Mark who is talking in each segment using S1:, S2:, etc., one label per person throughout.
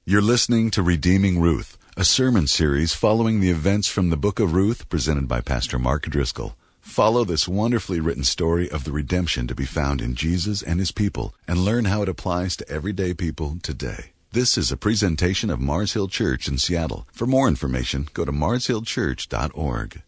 S1: You're listening to Redeeming Ruth, a sermon series following the events from the book of Ruth presented by Pastor Mark Driscoll. Follow this wonderfully written story of the redemption to be found in Jesus and his people and learn how it applies to everyday people today. This is a presentation of Mars Hill Church in Seattle. For more information, go to marshillchurch.org.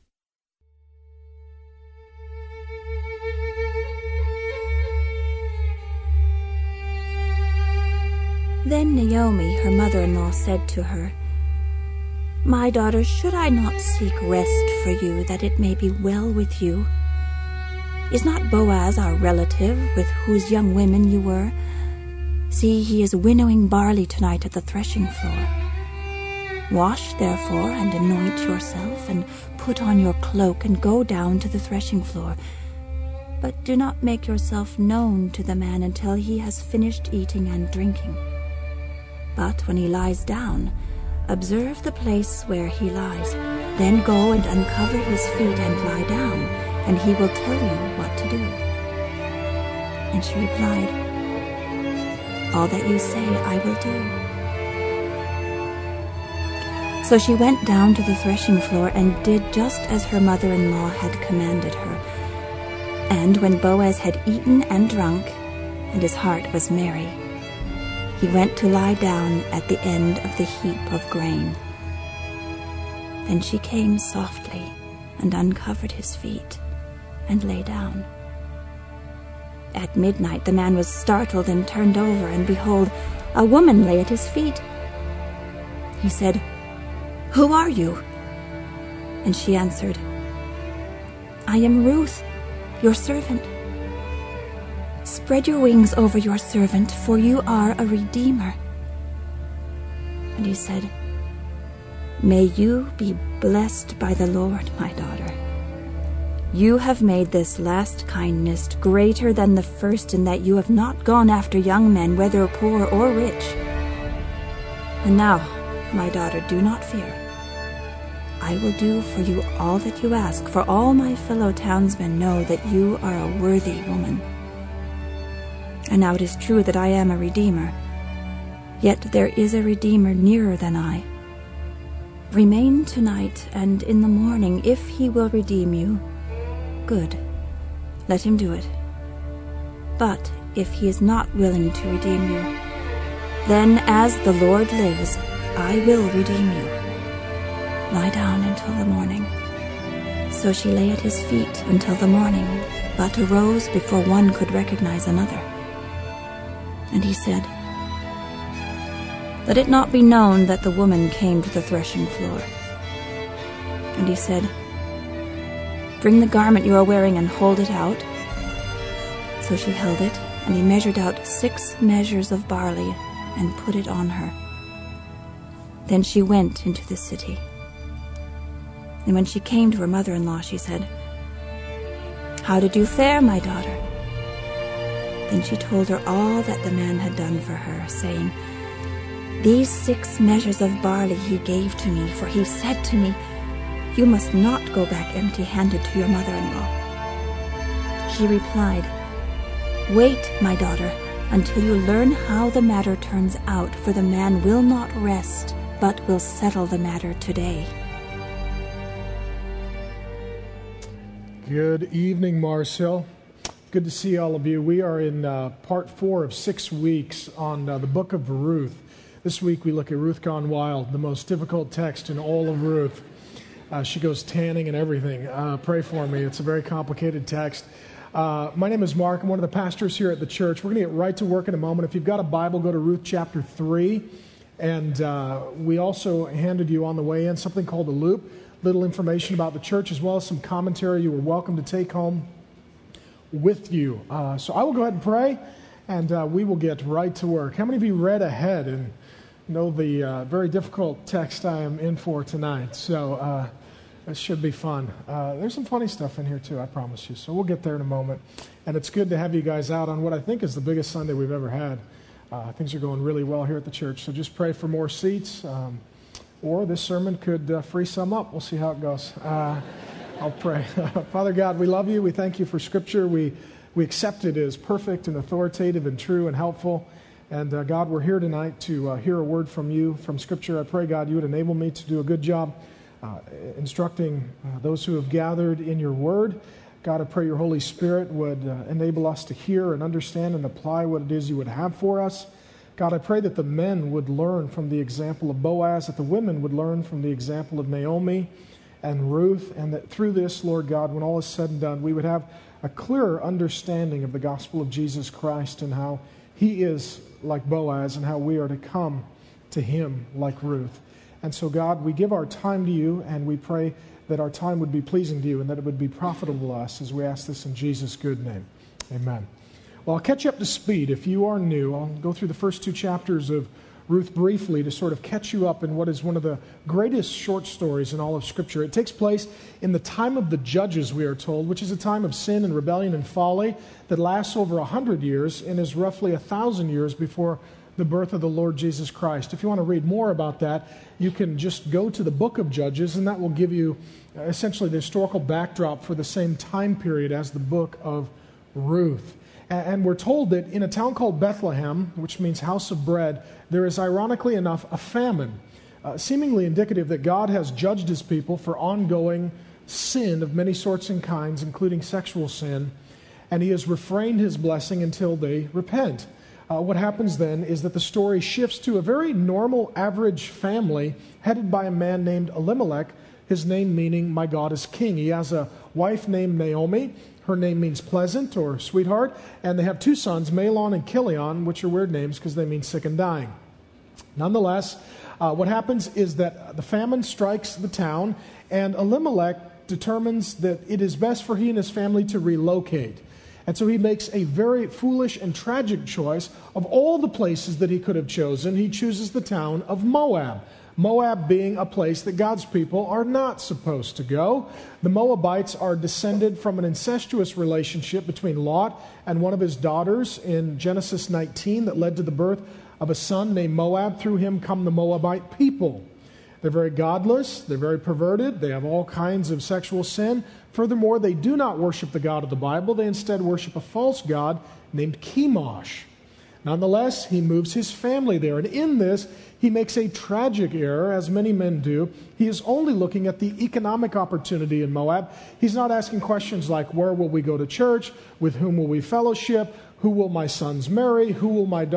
S2: Then Naomi, her mother-in-law, said to her, "My daughter, should I not seek rest for you, that it may be well with you? Is not Boaz our relative, with whose young women you were? See, he is winnowing barley tonight at the threshing floor. Wash, therefore, and anoint yourself, and put on your cloak, and go down to the threshing floor. But do not make yourself known to the man until he has finished eating and drinking. But when he lies down, observe the place where he lies. Then go and uncover his feet and lie down, and he will tell you what to do." And she replied, "All that you say I will do." So she went down to the threshing floor and did just as her mother-in-law had commanded her. And when Boaz had eaten and drunk, and his heart was merry, he went to lie down at the end of the heap of grain. Then she came softly and uncovered his feet and lay down. At midnight the man was startled and turned over, and behold, a woman lay at his feet. He said, "Who are you?" And she answered, "I am Ruth, your servant. Spread your wings over your servant, for you are a redeemer." And he said, "May you be blessed by the Lord, my daughter. You have made this last kindness greater than the first, in that you have not gone after young men, whether poor or rich. And now, my daughter, do not fear. I will do for you all that you ask, for all my fellow townsmen know that you are a worthy woman. And now it is true that I am a redeemer, yet there is a redeemer nearer than I. Remain tonight, and in the morning, if he will redeem you, good, let him do it. But if he is not willing to redeem you, then as the Lord lives, I will redeem you. Lie down until the morning." So she lay at his feet until the morning, but arose before one could recognize another. And he said, "Let it not be known that the woman came to the threshing floor." And he said, "Bring the garment you are wearing and hold it out." So she held it, and he measured out 6 measures of barley and put it on her. Then she went into the city. And when she came to her mother-in-law, she said, "How did you fare, my daughter?" Then she told her all that the man had done for her, saying, "These 6 measures of barley he gave to me, for he said to me, 'You must not go back empty-handed to your mother-in-law.'" She replied, "Wait, my daughter, until you learn how the matter turns out, for the man will not rest, but will settle the matter today."
S3: Good evening, Mars Hill. Good to see all of you. We are in part 4 of 6 weeks on the book of Ruth. This week we look at Ruth Gone Wild, the most difficult text in all of Ruth. She goes tanning and everything. Pray for me. It's a very complicated text. My name is Mark. I'm one of the pastors here at the church. We're going to get right to work in a moment. If you've got a Bible, go to Ruth chapter 3. And we also handed you on the way in something called a loop, little information about the church, as well as some commentary you were welcome to take home with you. So I will go ahead and pray, and we will get right to work. How many of you read ahead and know the very difficult text I am in for tonight? So this should be fun. There's some funny stuff in here too, I promise you. So we'll get there in a moment. And it's good to have you guys out on what I think is the biggest Sunday we've ever had. Things are going really well here at the church. So just pray for more seats, or this sermon could free some up. We'll see how it goes. I'll pray. Father God, we love you. We thank you for Scripture. We accept it as perfect and authoritative and true and helpful. And God, we're here tonight to hear a word from you, from Scripture. I pray, God, you would enable me to do a good job instructing those who have gathered in your word. God, I pray your Holy Spirit would enable us to hear and understand and apply what it is you would have for us. God, I pray that the men would learn from the example of Boaz, that the women would learn from the example of Naomi and Ruth, and that through this, Lord God, when all is said and done, we would have a clearer understanding of the gospel of Jesus Christ and how he is like Boaz and how we are to come to him like Ruth. And so, God, we give our time to you, and we pray that our time would be pleasing to you and that it would be profitable to us as we ask this in Jesus' good name. Amen. Well, I'll catch you up to speed. If you are new, I'll go through the first two chapters of Ruth briefly to sort of catch you up in what is one of the greatest short stories in all of Scripture. It takes place in the time of the Judges, we are told, which is a time of sin and rebellion and folly that lasts over 100 years and is roughly 1,000 years before the birth of the Lord Jesus Christ. If you want to read more about that, you can just go to the book of Judges, and that will give you essentially the historical backdrop for the same time period as the book of Ruth. And we're told that in a town called Bethlehem, which means house of bread, there is, ironically enough, a famine, seemingly indicative that God has judged his people for ongoing sin of many sorts and kinds, including sexual sin, and he has refrained his blessing until they repent. What happens then is that the story shifts to a very normal, average family headed by a man named Elimelech, his name meaning, my God is king. He has a wife named Naomi. Her name means pleasant or sweetheart. And they have two sons, Mahlon and Chilion, which are weird names because they mean sick and dying. Nonetheless, what happens is that the famine strikes the town, and Elimelech determines that it is best for he and his family to relocate. And so he makes a very foolish and tragic choice. Of all the places that he could have chosen, he chooses the town of Moab. Moab being a place that God's people are not supposed to go. The Moabites are descended from an incestuous relationship between Lot and one of his daughters in Genesis 19 that led to the birth of a son named Moab. Through him come the Moabite people. They're very godless, they're very perverted, they have all kinds of sexual sin. Furthermore, they do not worship the God of the Bible, they instead worship a false god named Chemosh. Nonetheless, he moves his family there, and in this, he makes a tragic error, as many men do. He is only looking at the economic opportunity in Moab. He's not asking questions like, where will we go to church? With whom will we fellowship? Who will my sons marry? Who will my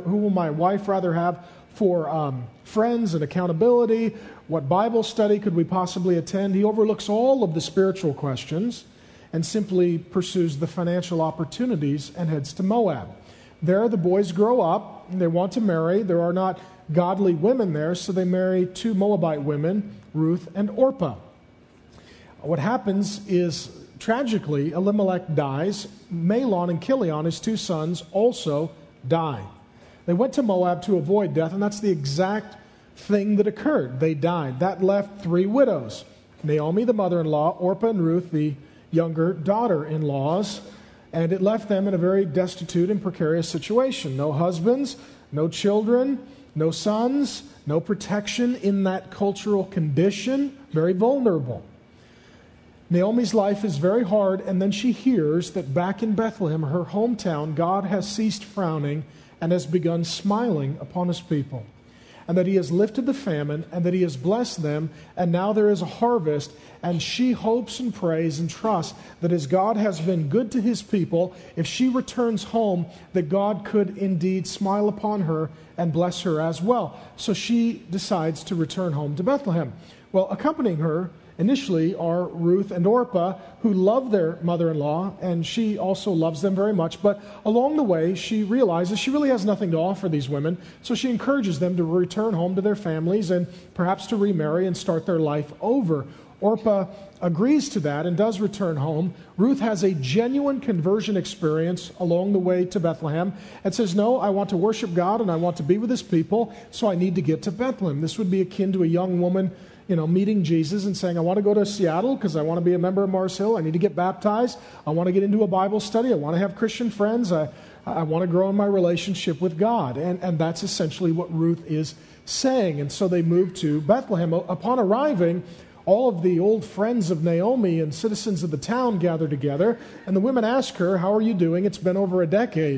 S3: wife have for friends and accountability? What Bible study could we possibly attend? He overlooks all of the spiritual questions and simply pursues the financial opportunities and heads to Moab. There, the boys grow up, and they want to marry. There are not godly women there, so they marry two Moabite women, Ruth and Orpah. What happens is, tragically, Elimelech dies. Mahlon and Chilion, his two sons, also die. They went to Moab to avoid death, and that's the exact thing that occurred. They died. That left three widows: Naomi, the mother-in-law, Orpah and Ruth, the younger daughter-in-laws, and it left them in a very destitute and precarious situation. No husbands, no children, no sons, no protection in that cultural condition, very vulnerable. Naomi's life is very hard, and then she hears that back in Bethlehem, her hometown, God has ceased frowning and has begun smiling upon his people, and that he has lifted the famine, and that he has blessed them, and now there is a harvest, and she hopes and prays and trusts that as God has been good to his people, if she returns home, that God could indeed smile upon her and bless her as well. So she decides to return home to Bethlehem. Well, accompanying her initially are Ruth and Orpah, who love their mother-in-law, and she also loves them very much. But along the way, she realizes she really has nothing to offer these women, so she encourages them to return home to their families and perhaps to remarry and start their life over. Orpah agrees to that and does return home. Ruth has a genuine conversion experience along the way to Bethlehem and says, no, I want to worship God and I want to be with his people, so I need to get to Bethlehem. This would be akin to a young woman meeting Jesus and saying, I want to go to Seattle because I want to be a member of Mars Hill. I need to get baptized. I want to get into a Bible study. I want to have Christian friends. I want to grow in my relationship with God. And that's essentially what Ruth is saying. And so they move to Bethlehem. Upon arriving, all of the old friends of Naomi and citizens of the town gather together. And the women ask her, how are you doing? It's been over a decade.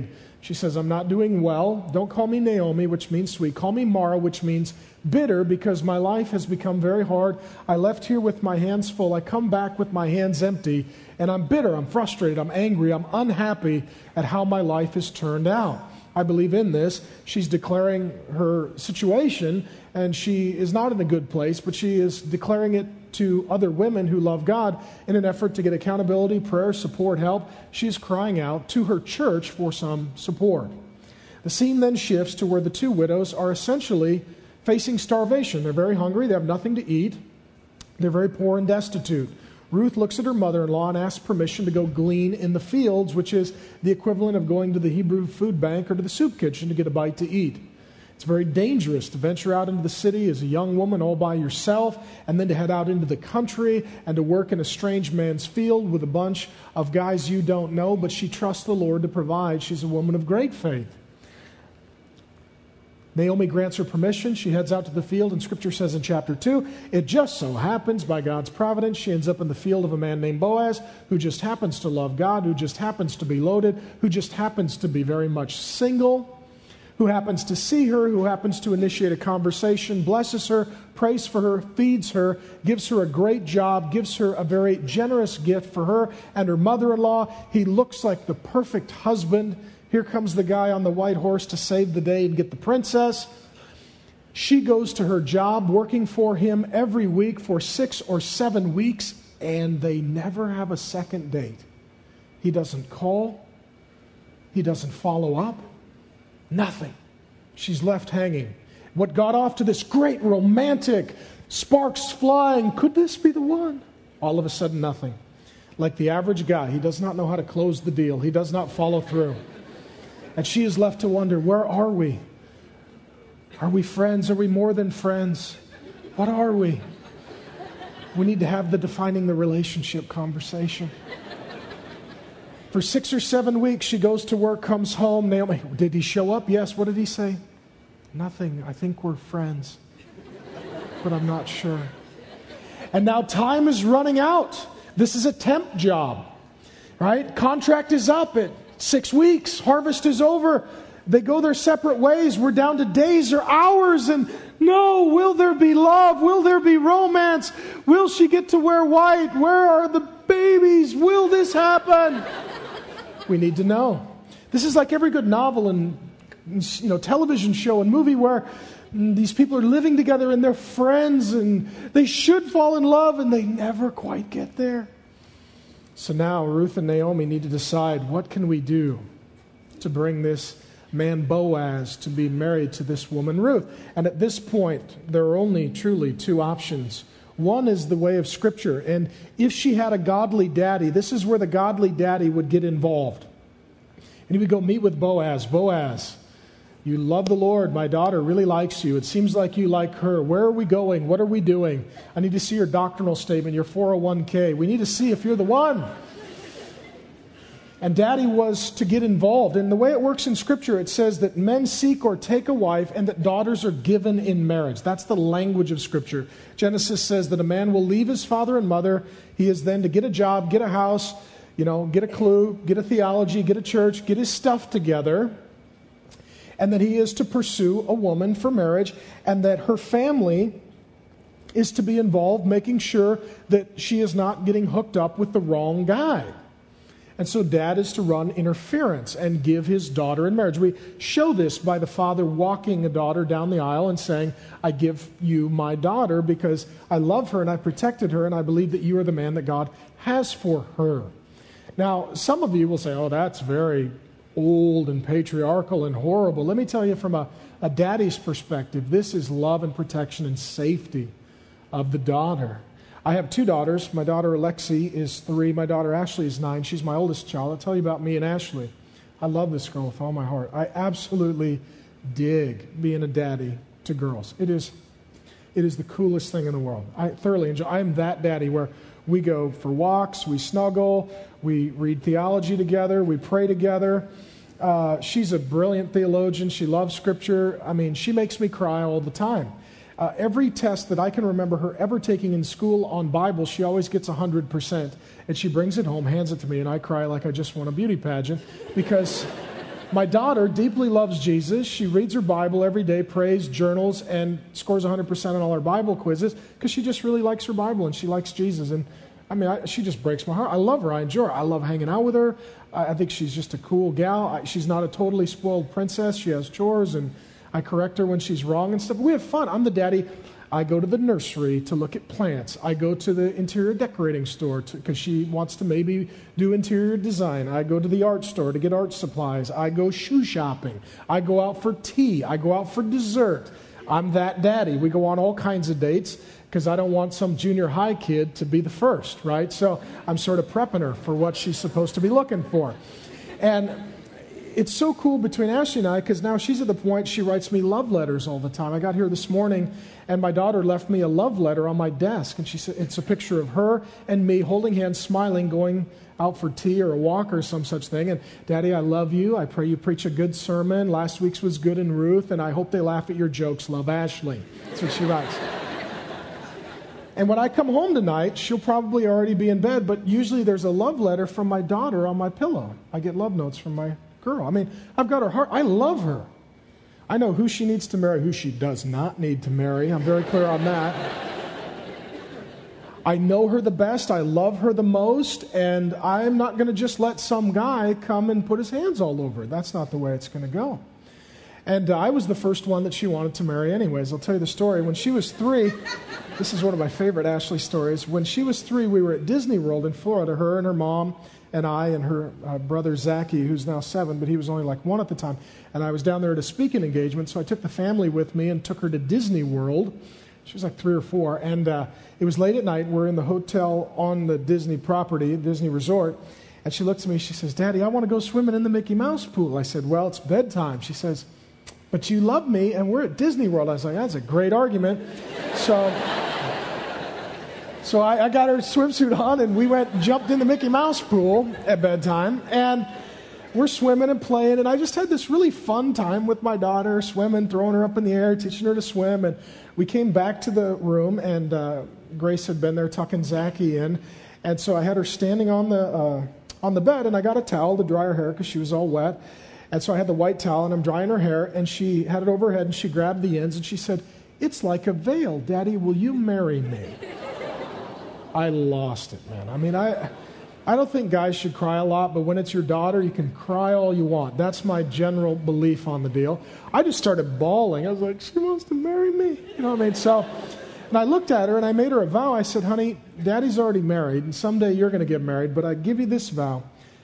S3: She says, I'm not doing well. Don't call me Naomi, which means sweet. Call me Mara, which means bitter, because my life has become very hard. I left here with my hands full. I come back with my hands empty, and I'm bitter. I'm frustrated. I'm angry. I'm unhappy at how my life has turned out. I believe in this. She's declaring her situation, and she is not in a good place, but she is declaring it to other women who love God in an effort to get accountability, prayer, support, help. She's crying out to her church for some support. The scene then shifts to where the two widows are essentially facing starvation. They're very hungry. They have nothing to eat. They're very poor and destitute. Ruth looks at her mother-in-law and asks permission to go glean in the fields, which is the equivalent of going to the Hebrew food bank or to the soup kitchen to get a bite to eat. It's very dangerous to venture out into the city as a young woman all by yourself, and then to head out into the country and to work in a strange man's field with a bunch of guys you don't know, but she trusts the Lord to provide. She's a woman of great faith. Naomi grants her permission. She heads out to the field, and Scripture says in chapter 2, it just so happens by God's providence, she ends up in the field of a man named Boaz, who just happens to love God, who just happens to be loaded, who just happens to be very much single, who happens to see her, who happens to initiate a conversation, blesses her, prays for her, feeds her, gives her a great job, gives her a very generous gift for her and her mother-in-law. He looks like the perfect husband. Here comes the guy on the white horse to save the day and get the princess. She goes to her job working for him every week for 6 or 7 weeks, and they never have a second date. He doesn't call. He doesn't follow up. Nothing. She's left hanging. What got off to this great romantic, sparks flying, could this be the one? All of a sudden, nothing. Like the average guy, he does not know how to close the deal. He does not follow through. And she is left to wonder, where are we? Are we friends? Are we more than friends? What are we? We need to have the defining the relationship conversation. For 6 or 7 weeks, she goes to work, comes home. Naomi, did he show up? Yes. What did he say? Nothing. I think we're friends. But I'm not sure. And now time is running out. This is a temp job, right? Contract is up at 6 weeks. Harvest is over. They go their separate ways. We're down to days or hours. And no, will there be love? Will there be romance? Will she get to wear white? Where are the babies? Will this happen? We need to know. This is like every good novel and television show and movie where these people are living together and they're friends and they should fall in love and they never quite get there. So now Ruth and Naomi need to decide, what can we do to bring this man Boaz to be married to this woman Ruth? And at this point, there are only truly 2 options. One is the way of Scripture. And if she had a godly daddy, this is where the godly daddy would get involved. And he would go meet with Boaz. Boaz, you love the Lord. My daughter really likes you. It seems like you like her. Where are we going? What are we doing? I need to see your doctrinal statement, your 401k. We need to see if you're the one. And daddy was to get involved. And the way it works in Scripture, it says that men seek or take a wife and that daughters are given in marriage. That's the language of Scripture. Genesis says that a man will leave his father and mother. He is then to get a job, get a house, get a clue, get a theology, get a church, get his stuff together. And that he is to pursue a woman for marriage, and that her family is to be involved, making sure that she is not getting hooked up with the wrong guy. And so dad is to run interference and give his daughter in marriage. We show this by the father walking a daughter down the aisle and saying, I give you my daughter because I love her and I protected her and I believe that you are the man that God has for her. Now, some of you will say, oh, that's very old and patriarchal and horrible. Let me tell you from a daddy's perspective, this is love and protection and safety of the daughter. I have 2 daughters. My daughter Alexi is 3. My daughter Ashley is 9. She's my oldest child. I'll tell you about me and Ashley. I love this girl with all my heart. I absolutely dig being a daddy to girls. It is the coolest thing in the world. I thoroughly enjoy. I'm that daddy where we go for walks, we snuggle, we read theology together, we pray together. She's a brilliant theologian. She loves Scripture. I mean, she makes me cry all the time. Every test that I can remember her ever taking in school on Bible, she always gets 100%. And she brings it home, hands it to me, and I cry like I just won a beauty pageant because My daughter deeply loves Jesus. She reads her Bible every day, prays, journals, and scores 100% on all her Bible quizzes because she just really likes her Bible and she likes Jesus. And she just breaks my heart. I love her. I enjoy her. I love hanging out with her. I think she's just a cool gal. She's not a totally spoiled princess. She has chores, and I correct her when she's wrong and stuff. We have fun. I'm the daddy. I go to the nursery to look at plants. I go to the interior decorating store because she wants to maybe do interior design. I go to the art store to get art supplies. I go shoe shopping. I go out for tea. I go out for dessert. I'm that daddy. We go on all kinds of dates because I don't want some junior high kid to be the first, right? So I'm sort of prepping her for what she's supposed to be looking for. And it's so cool between Ashley and I because now she's at the point she writes me love letters all the time. I got here this morning and my daughter left me a love letter on my desk, and she said it's a picture of her and me holding hands, smiling, going out for tea or a walk or some such thing. And Daddy, I love you. I pray you preach a good sermon. Last week's was good in Ruth, and I hope they laugh at your jokes. Love, Ashley. That's what she writes. And when I come home tonight, she'll probably already be in bed, but usually there's a love letter from my daughter on my pillow. I get love notes from my girl. I mean, I've got her heart. I love her. I know who she needs to marry, who she does not need to marry. I'm very clear on that. I know her the best. I love her the most. And I'm not going to just let some guy come and put his hands all over her. That's not the way it's going to go. And I was the first one that she wanted to marry anyways. I'll tell you the story. When she was 3, this is one of my favorite Ashley stories. When she was 3, we were at Disney World in Florida, her and her mom and I and her brother Zachy, who's now 7, but he was only like 1 at the time. And I was down there at a speaking engagement, so I took the family with me and took her to Disney World. She was like 3 or 4, and it was late at night. We're in the hotel on the Disney property, Disney Resort, and she looks at me, she says, Daddy, I want to go swimming in the Mickey Mouse pool. I said, well, it's bedtime. She says, but you love me, and we're at Disney World. I was like, that's a great argument. So I got her swimsuit on, and we went and jumped in the Mickey Mouse pool at bedtime, and we're swimming and playing, and I just had this really fun time with my daughter, swimming, throwing her up in the air, teaching her to swim, and we came back to the room, and Grace had been there tucking Zachy in, and so I had her standing on the bed, and I got a towel to dry her hair because she was all wet, and so I had the white towel, and I'm drying her hair, and she had it over her head, and she grabbed the ends, and she said, it's like a veil. Daddy, will you marry me? I lost it, man. I mean, I don't think guys should cry a lot, but when it's your daughter, you can cry all you want. That's my general belief on the deal. I just started bawling. I was like, she wants to marry me. You know what I mean? So, and I looked at her, and I made her a vow. I said, honey, Daddy's already married, and someday you're going to get married, but I give you this vow.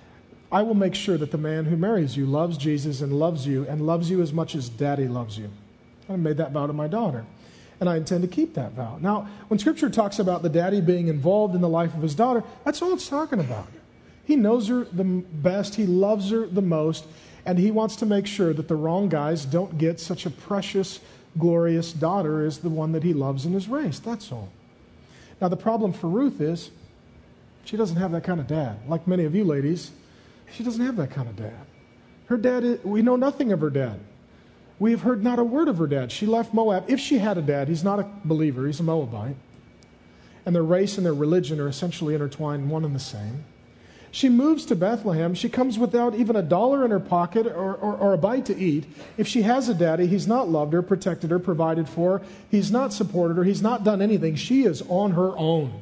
S3: I will make sure that the man who marries you loves Jesus and loves you as much as Daddy loves you. I made that vow to my daughter, and I intend to keep that vow. Now, when Scripture talks about the daddy being involved in the life of his daughter, that's all it's talking about. He knows her the best, he loves her the most, and he wants to make sure that the wrong guys don't get such a precious, glorious daughter as the one that he loves and has raised. That's all. Now, the problem for Ruth is she doesn't have that kind of dad. Like many of you ladies, she doesn't have that kind of dad. Her dad, we know nothing of her dad. We have heard not a word of her dad. She left Moab. If she had a dad, he's not a believer. He's a Moabite. And their race and their religion are essentially intertwined, one and the same. She moves to Bethlehem. She comes without even $1 in her pocket or a bite to eat. If she has a daddy, he's not loved her, protected her, provided for her. He's not supported her. He's not done anything. She is on her own.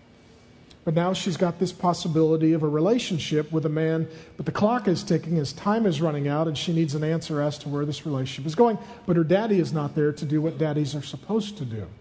S3: But now she's got this possibility of a relationship with a man, but the clock is ticking, his time is running out, and she needs an answer as to where this relationship is going. But her daddy is not there to do what daddies are supposed to do.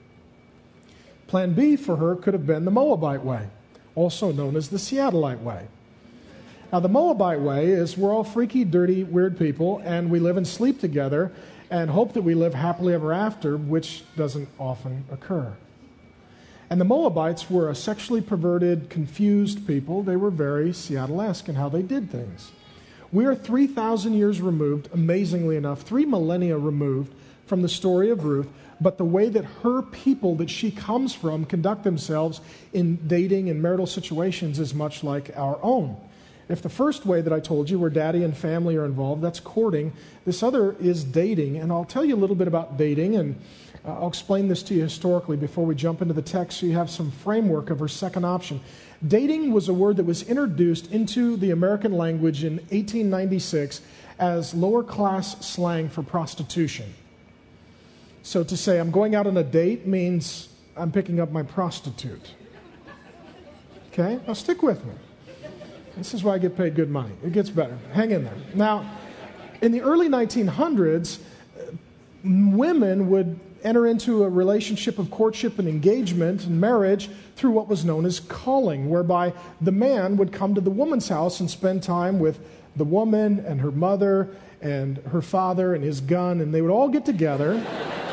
S3: Plan B for her could have been the Moabite way, also known as the Seattleite way. Now, the Moabite way is we're all freaky, dirty, weird people, and we live and sleep together and hope that we live happily ever after, which doesn't often occur. And the Moabites were a sexually perverted, confused people. They were very Seattle-esque in how they did things. We are 3,000 years removed, amazingly enough, 3 millennia removed from the story of Ruth, but the way that her people that she comes from conduct themselves in dating and marital situations is much like our own. If the first way that I told you, where daddy and family are involved, that's courting, this other is dating. And I'll tell you a little bit about dating, and I'll explain this to you historically before we jump into the text so you have some framework of her second option. Dating was a word that was introduced into the American language in 1896 as lower class slang for prostitution. So to say I'm going out on a date means I'm picking up my prostitute. Okay? Now stick with me. This is why I get paid good money. It gets better. Hang in there. Now, in the early 1900s, women would enter into a relationship of courtship and engagement and marriage through what was known as calling, whereby the man would come to the woman's house and spend time with the woman and her mother and her father and his gun, and they would all get together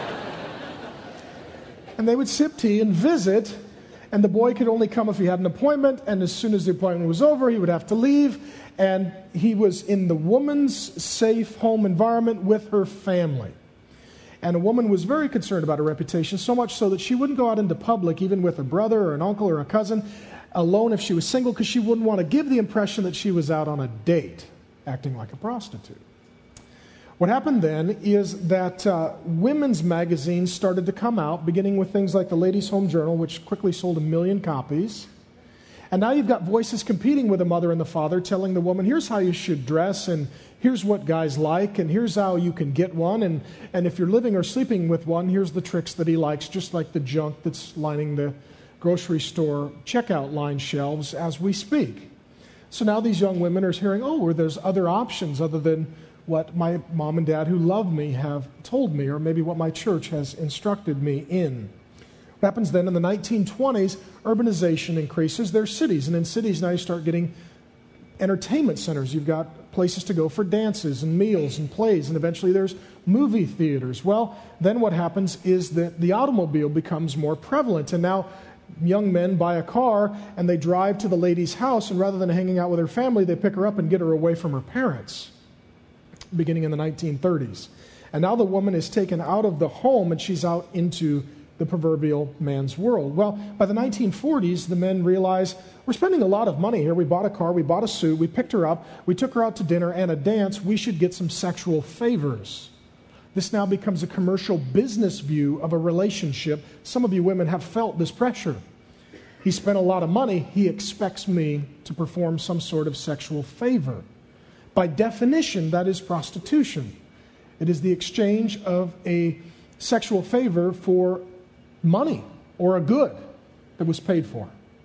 S3: and they would sip tea and visit. And the boy could only come if he had an appointment, and as soon as the appointment was over, he would have to leave. And he was in the woman's safe home environment with her family. And a woman was very concerned about her reputation, so much so that she wouldn't go out into public, even with a brother or an uncle or a cousin, alone if she was single, because she wouldn't want to give the impression that she was out on a date, acting like a prostitute. What happened then is that women's magazines started to come out, beginning with things like the Ladies' Home Journal, which quickly sold 1 million copies. And now you've got voices competing with the mother and the father, telling the woman, here's how you should dress, and here's what guys like, and here's how you can get one, and if you're living or sleeping with one, here's the tricks that he likes, just like the junk that's lining the grocery store checkout line shelves as we speak. So now these young women are hearing, well, there's other options other than what my mom and dad who love me have told me, or maybe what my church has instructed me in. What happens then in the 1920s, urbanization increases. There's cities, and in cities now you start getting entertainment centers. You've got places to go for dances and meals and plays, and eventually there's movie theaters. Well, then what happens is that the automobile becomes more prevalent, and now young men buy a car and they drive to the lady's house, and rather than hanging out with her family, they pick her up and get her away from her parents, beginning in the 1930s. And now the woman is taken out of the home and she's out into the proverbial man's world. Well, by the 1940s, the men realize we're spending a lot of money here. We bought a car, we bought a suit, we picked her up, we took her out to dinner and a dance. We should get some sexual favors. This now becomes a commercial business view of a relationship. Some of you women have felt this pressure. He spent a lot of money. He expects me to perform some sort of sexual favor. By definition, that is prostitution. It is the exchange of a sexual favor for money or a good that was paid for.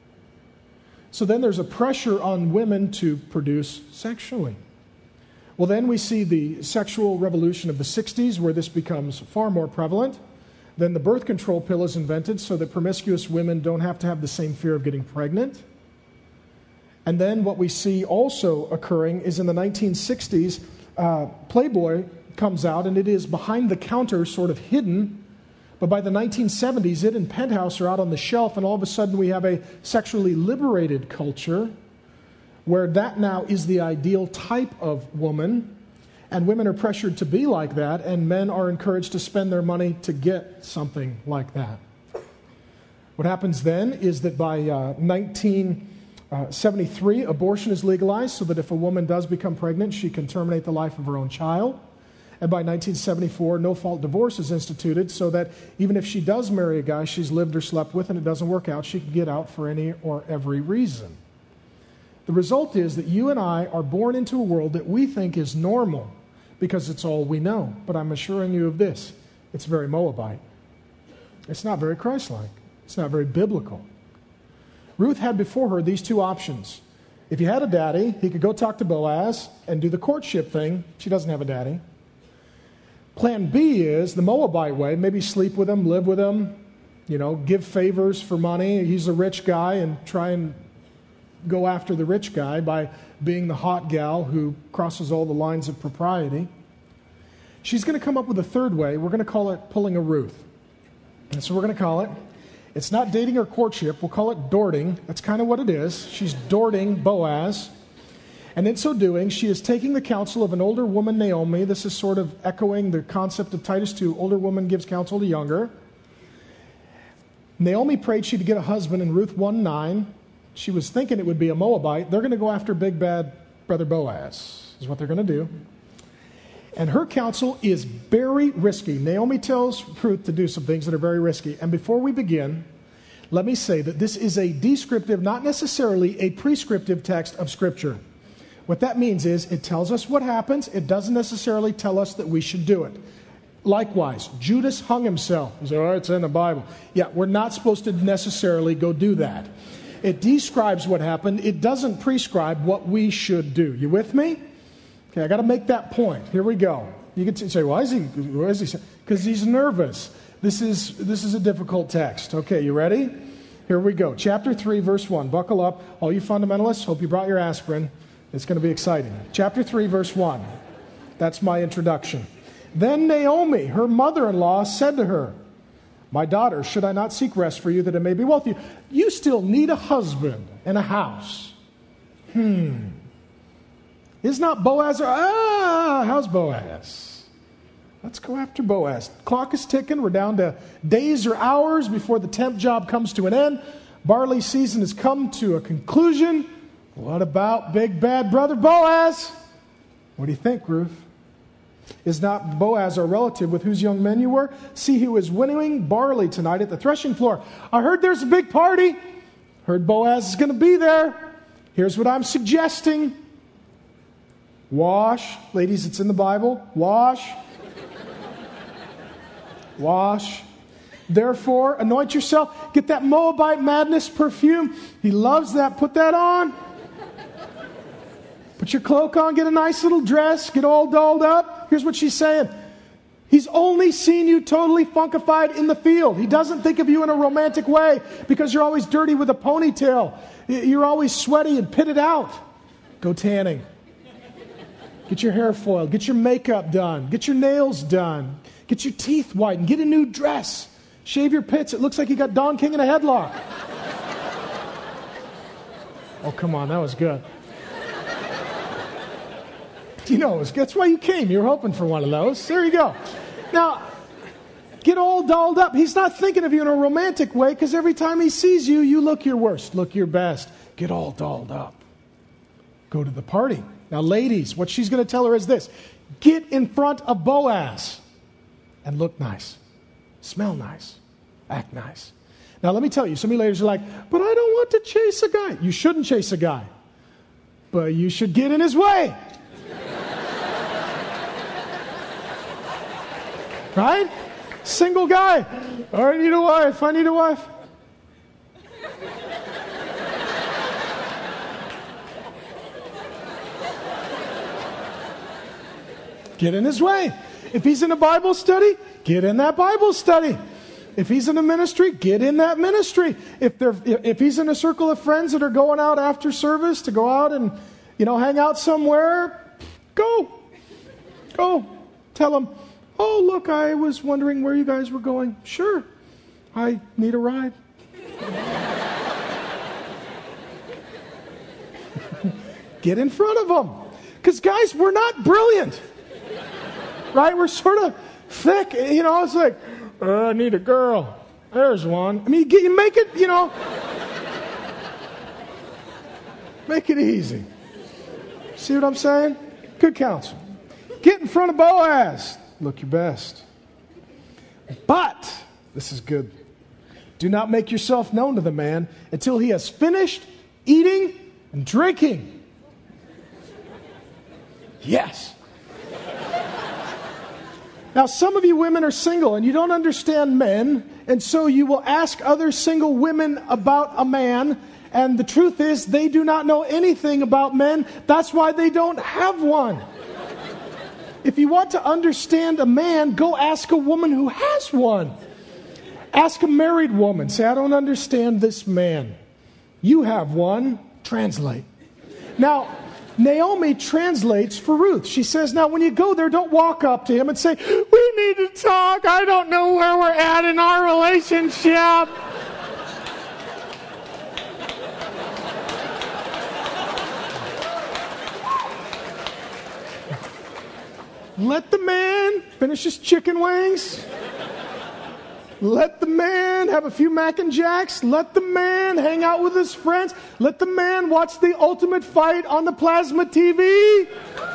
S3: So then there's a pressure on women to produce sexually. Well, then we see the sexual revolution of the 60s, where this becomes far more prevalent. Then the birth control pill is invented so that promiscuous women don't have to have the same fear of getting pregnant. And then what we see also occurring is in the 1960s, Playboy comes out, and it is behind the counter, sort of hidden. But by the 1970s, it and Penthouse are out on the shelf, and all of a sudden we have a sexually liberated culture where that now is the ideal type of woman, and women are pressured to be like that, and men are encouraged to spend their money to get something like that. What happens then is that by 1973, abortion is legalized so that if a woman does become pregnant, she can terminate the life of her own child. And by 1974, no-fault divorce is instituted so that even if she does marry a guy she's lived or slept with and it doesn't work out, she can get out for any or every reason. The result is that you and I are born into a world that we think is normal because it's all we know. But I'm assuring you of this, it's very Moabite. It's not very Christ-like. It's not very biblical. Ruth had before her these two options. If he had a daddy, he could go talk to Boaz and do the courtship thing. She doesn't have a daddy. Plan B is the Moabite way, maybe sleep with him, live with him, give favors for money. He's a rich guy, and try and go after the rich guy by being the hot gal who crosses all the lines of propriety. She's going to come up with a third way. We're going to call it pulling a Ruth. And so we're going to call it, it's not dating or courtship, we'll call it dorting. That's kind of what it is. She's dorting Boaz. And in so doing, she is taking the counsel of an older woman, Naomi. This is sort of echoing the concept of Titus 2. Older woman gives counsel to younger. Naomi prayed she to get a husband in Ruth 1:9. She was thinking it would be a Moabite. They're going to go after big bad brother Boaz, is what they're going to do. And her counsel is very risky. Naomi tells Ruth to do some things that are very risky. And before we begin, let me say that this is a descriptive, not necessarily a prescriptive text of Scripture. What that means is it tells us what happens. It doesn't necessarily tell us that we should do it. Likewise, Judas hung himself. You say, oh, it's in the Bible. Yeah, we're not supposed to necessarily go do that. It describes what happened. It doesn't prescribe what we should do. You with me? Okay, I got to make that point. Here we go. You can say, why is he? Because he's nervous. This is a difficult text. Okay, you ready? Here we go. Chapter 3, verse 1. Buckle up. All you fundamentalists, hope you brought your aspirin. It's going to be exciting. Chapter 3, verse 1. That's my introduction. Then Naomi, her mother-in-law, said to her, my daughter, should I not seek rest for you that it may be well with you? You still need a husband and a house. Is not Boaz? How's Boaz? Let's go after Boaz. Clock is ticking. We're down to days or hours before the temp job comes to an end. Barley season has come to a conclusion. What about big bad brother Boaz? What do you think, Ruth? Is not Boaz our relative with whose young men you were? See who is winnowing barley tonight at the threshing floor. I heard there's a big party. Heard Boaz is going to be there. Here's what I'm suggesting. Wash. Ladies, it's in the Bible. Wash. Wash. Therefore, anoint yourself. Get that Moabite madness perfume. He loves that. Put that on. Put your cloak on. Get a nice little dress. Get all dolled up. Here's what she's saying. He's only seen you totally funkified in the field. He doesn't think of you in a romantic way because you're always dirty with a ponytail. You're always sweaty and pitted out. Go tanning. Get your hair foiled. Get your makeup done. Get your nails done. Get your teeth whitened. Get a new dress. Shave your pits. It looks like you got Don King in a headlock. Oh, come on. That was good. You know, that's why you came. You were hoping for one of those. There you go. Now, get all dolled up. He's not thinking of you in a romantic way because every time he sees you, you look your worst, look your best. Get all dolled up. Go to the party. Now, ladies, what she's going to tell her is this. Get in front of Boaz and look nice. Smell nice. Act nice. Now, let me tell you, some of you ladies are like, but I don't want to chase a guy. You shouldn't chase a guy. But you should get in his way. Right? Single guy. I need a wife. I need a wife. Get in his way. If he's in a Bible study, get in that Bible study. If he's in a ministry, get in that ministry. If he's in a circle of friends that are going out after service to go out and, hang out somewhere, go. Go. Tell him, oh, look, I was wondering where you guys were going. Sure. I need a ride. Get in front of them. Because, guys, we're not brilliant. Right? We're sort of thick. It's like, I need a girl. There's one. I mean, you make it, make it easy. See what I'm saying? Good counsel. Get in front of Boaz. Look your best. But, this is good, do not make yourself known to the man until he has finished eating and drinking. Yes. Now, some of you women are single and you don't understand men, and so you will ask other single women about a man, and the truth is they do not know anything about men. That's why they don't have one. If you want to understand a man, go ask a woman who has one. Ask a married woman. Say, I don't understand this man. You have one. Translate. Now, Naomi translates for Ruth. She says, now when you go there, don't walk up to him and say, we need to talk. I don't know where we're at in our relationship. Let the man finish his chicken wings. Let the man have a few Mac and Jacks. Let the man hang out with his friends. Let the man watch the ultimate fight on the plasma TV.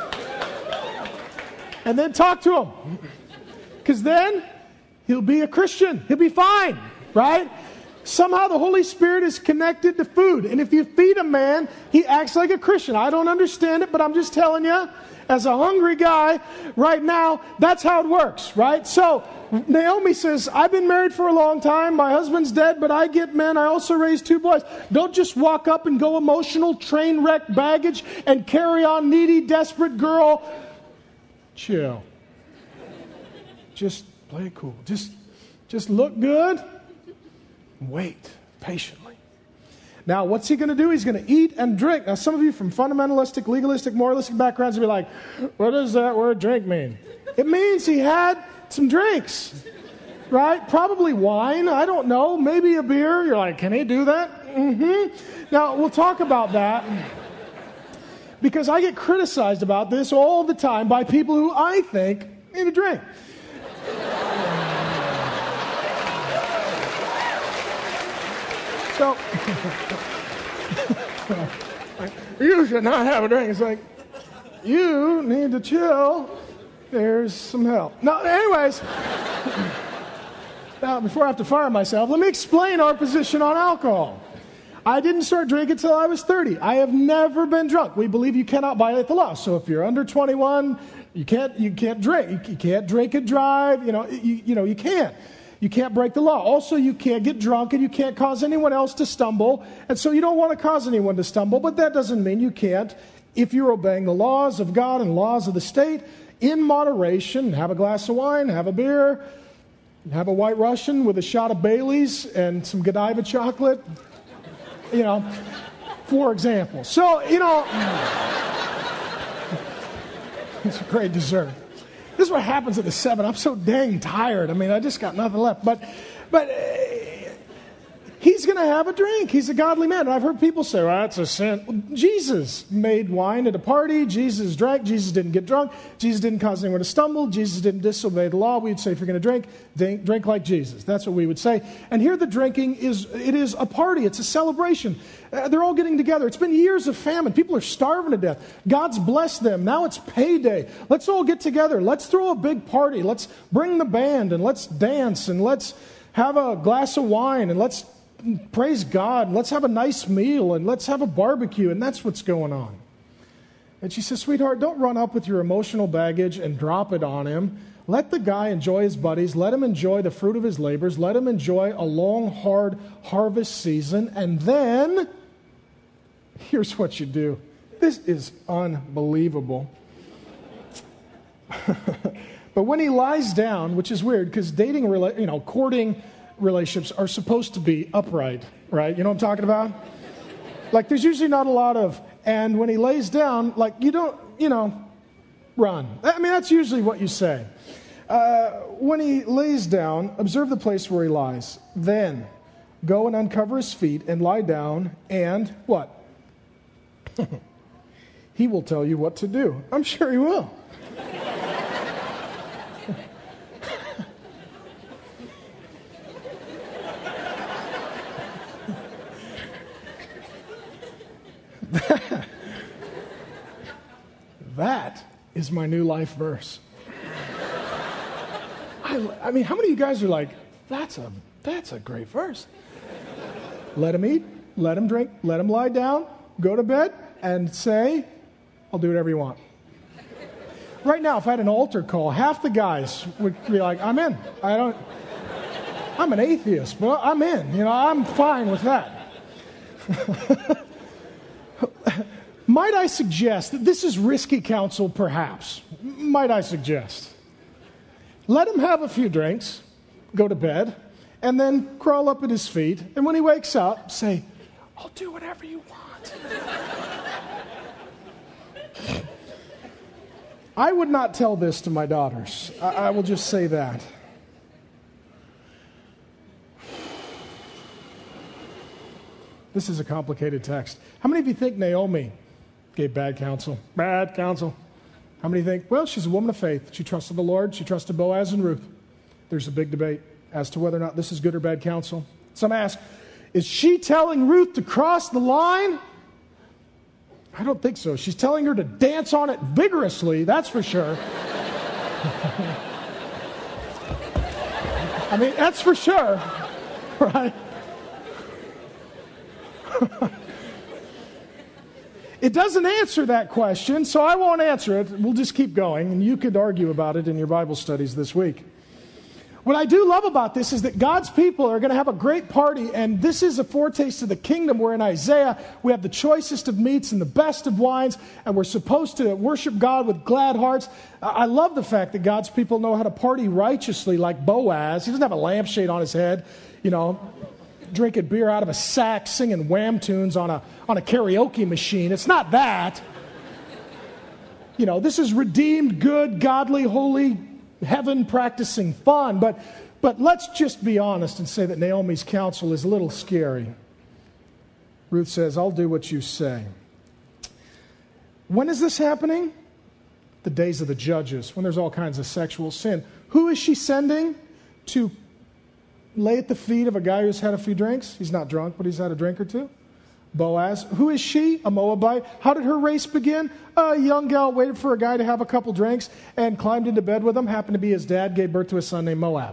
S3: And then talk to him. Because then he'll be a Christian. He'll be fine, right? Somehow the Holy Spirit is connected to food. And if you feed a man, he acts like a Christian. I don't understand it, but I'm just telling you, as a hungry guy right now, that's how it works, right? So Naomi says, I've been married for a long time. My husband's dead, but I get men. I also raised 2 boys. Don't just walk up and go emotional train wreck baggage and carry on needy, desperate girl. Chill. Just play it cool. Just look good. Wait patiently. Now, what's he going to do? He's going to eat and drink. Now, some of you from fundamentalistic, legalistic, moralistic backgrounds will be like, what does that word drink mean? It means he had some drinks, right? Probably wine. I don't know. Maybe a beer. You're like, can he do that? Mm-hmm. Now, we'll talk about that because I get criticized about this all the time by people who I think need a drink. So, you should not have a drink. It's like, you need to chill. There's some help. No, anyways, now before I have to fire myself, let me explain our position on alcohol. I didn't start drinking until I was 30. I have never been drunk. We believe you cannot violate the law. So if you're under 21, you can't drink. You can't drink and drive. You can't. You can't break the law. Also, you can't get drunk and you can't cause anyone else to stumble. And so you don't want to cause anyone to stumble, but that doesn't mean you can't, if you're obeying the laws of God and laws of the state, in moderation, have a glass of wine, have a beer, have a White Russian with a shot of Bailey's and some Godiva chocolate, for example. So, it's a great dessert. This is what happens at the 7. I'm so dang tired. I just got nothing left. But he's going to have a drink. He's a godly man. And I've heard people say, well, that's a sin. Well, Jesus made wine at a party. Jesus drank. Jesus didn't get drunk. Jesus didn't cause anyone to stumble. Jesus didn't disobey the law. We'd say, if you're going to drink like Jesus. That's what we would say. And here the drinking is a party. It's a celebration. They're all getting together. It's been years of famine. People are starving to death. God's blessed them. Now it's payday. Let's all get together. Let's throw a big party. Let's bring the band and let's dance and let's have a glass of wine and let's praise God, and let's have a nice meal, and let's have a barbecue, and that's what's going on. And she says, sweetheart, don't run up with your emotional baggage and drop it on him. Let the guy enjoy his buddies. Let him enjoy the fruit of his labors. Let him enjoy a long, hard harvest season. And then, here's what you do. This is unbelievable. But when he lies down, which is weird, because courting relationships are supposed to be upright, right? You know what I'm talking about? Like, there's usually not a lot of, and when he lays down, like, you don't, run. That's usually what you say. When he lays down, observe the place where he lies. Then go and uncover his feet and lie down, and what? He will tell you what to do. I'm sure he will. That is my new life verse. How many of you guys are like, that's a great verse? Let him eat, let him drink, let him lie down, go to bed, and say, I'll do whatever you want. Right now, if I had an altar call, half the guys would be like, I'm in. I'm an atheist, but I'm in. I'm fine with that. Might I suggest that this is risky counsel, perhaps? Might I suggest? Let him have a few drinks, go to bed, and then crawl up at his feet. And when he wakes up, say, I'll do whatever you want. I would not tell this to my daughters. I will just say that. This is a complicated text. How many of you think Naomi gave bad counsel? Bad counsel. How many think, well, she's a woman of faith. She trusted the Lord. She trusted Boaz and Ruth. There's a big debate. as to whether or not this is good or bad counsel. Some ask, is she telling Ruth to cross the line? I don't think so. She's telling her to dance on it vigorously, that's for sure. I mean, that's for sure, right? It doesn't answer that question, so I won't answer it. We'll just keep going, and you could argue about it in your Bible studies this week. What I do love about this is that God's people are going to have a great party, and this is a foretaste of the kingdom where in Isaiah we have the choicest of meats and the best of wines, and we're supposed to worship God with glad hearts. I love the fact that God's people know how to party righteously like Boaz. He doesn't have a lampshade on his head, drinking beer out of a sack, singing Wham tunes on a karaoke machine. It's not that. This is redeemed, good, godly, holy, heaven-practicing fun. But let's just be honest and say that Naomi's counsel is a little scary. Ruth says, I'll do what you say. When is this happening? The days of the judges, when there's all kinds of sexual sin. Who is she sending to lay at the feet of a guy who's had a few drinks? He's not drunk, but he's had a drink or two. Boaz. Who is she? A Moabite. How did her race begin? A young gal waited for a guy to have a couple drinks and climbed into bed with him. Happened to be his dad, gave birth to a son named Moab.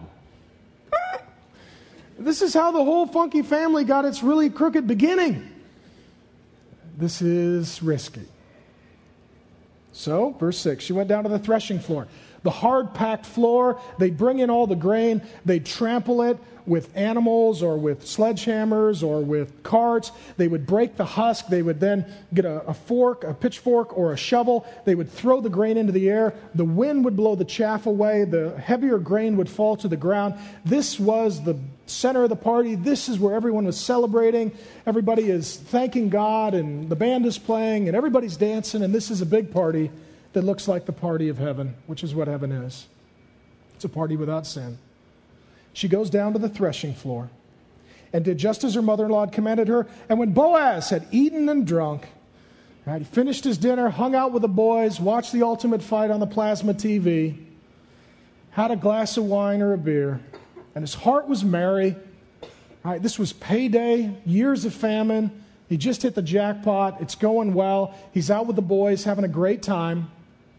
S3: This is how the whole funky family got its really crooked beginning. This is risky. So, verse 6, she went down to the threshing floor. The hard-packed floor, they'd bring in all the grain, they'd trample it with animals or with sledgehammers or with carts. They would break the husk. They would then get a fork, a pitchfork, or a shovel. They would throw the grain into the air. The wind would blow the chaff away. The heavier grain would fall to the ground. This was the center of the party. This is where everyone was celebrating. Everybody is thanking God, and the band is playing, and everybody's dancing, and this is a big party that looks like the party of heaven, which is what heaven is. It's a party without sin. She goes down to the threshing floor and did just as her mother-in-law had commanded her. And when Boaz had eaten and drunk, he finished his dinner, hung out with the boys, watched the ultimate fight on the plasma TV, had a glass of wine or a beer, and his heart was merry. This was payday, years of famine. He just hit the jackpot. It's going well. He's out with the boys, having a great time.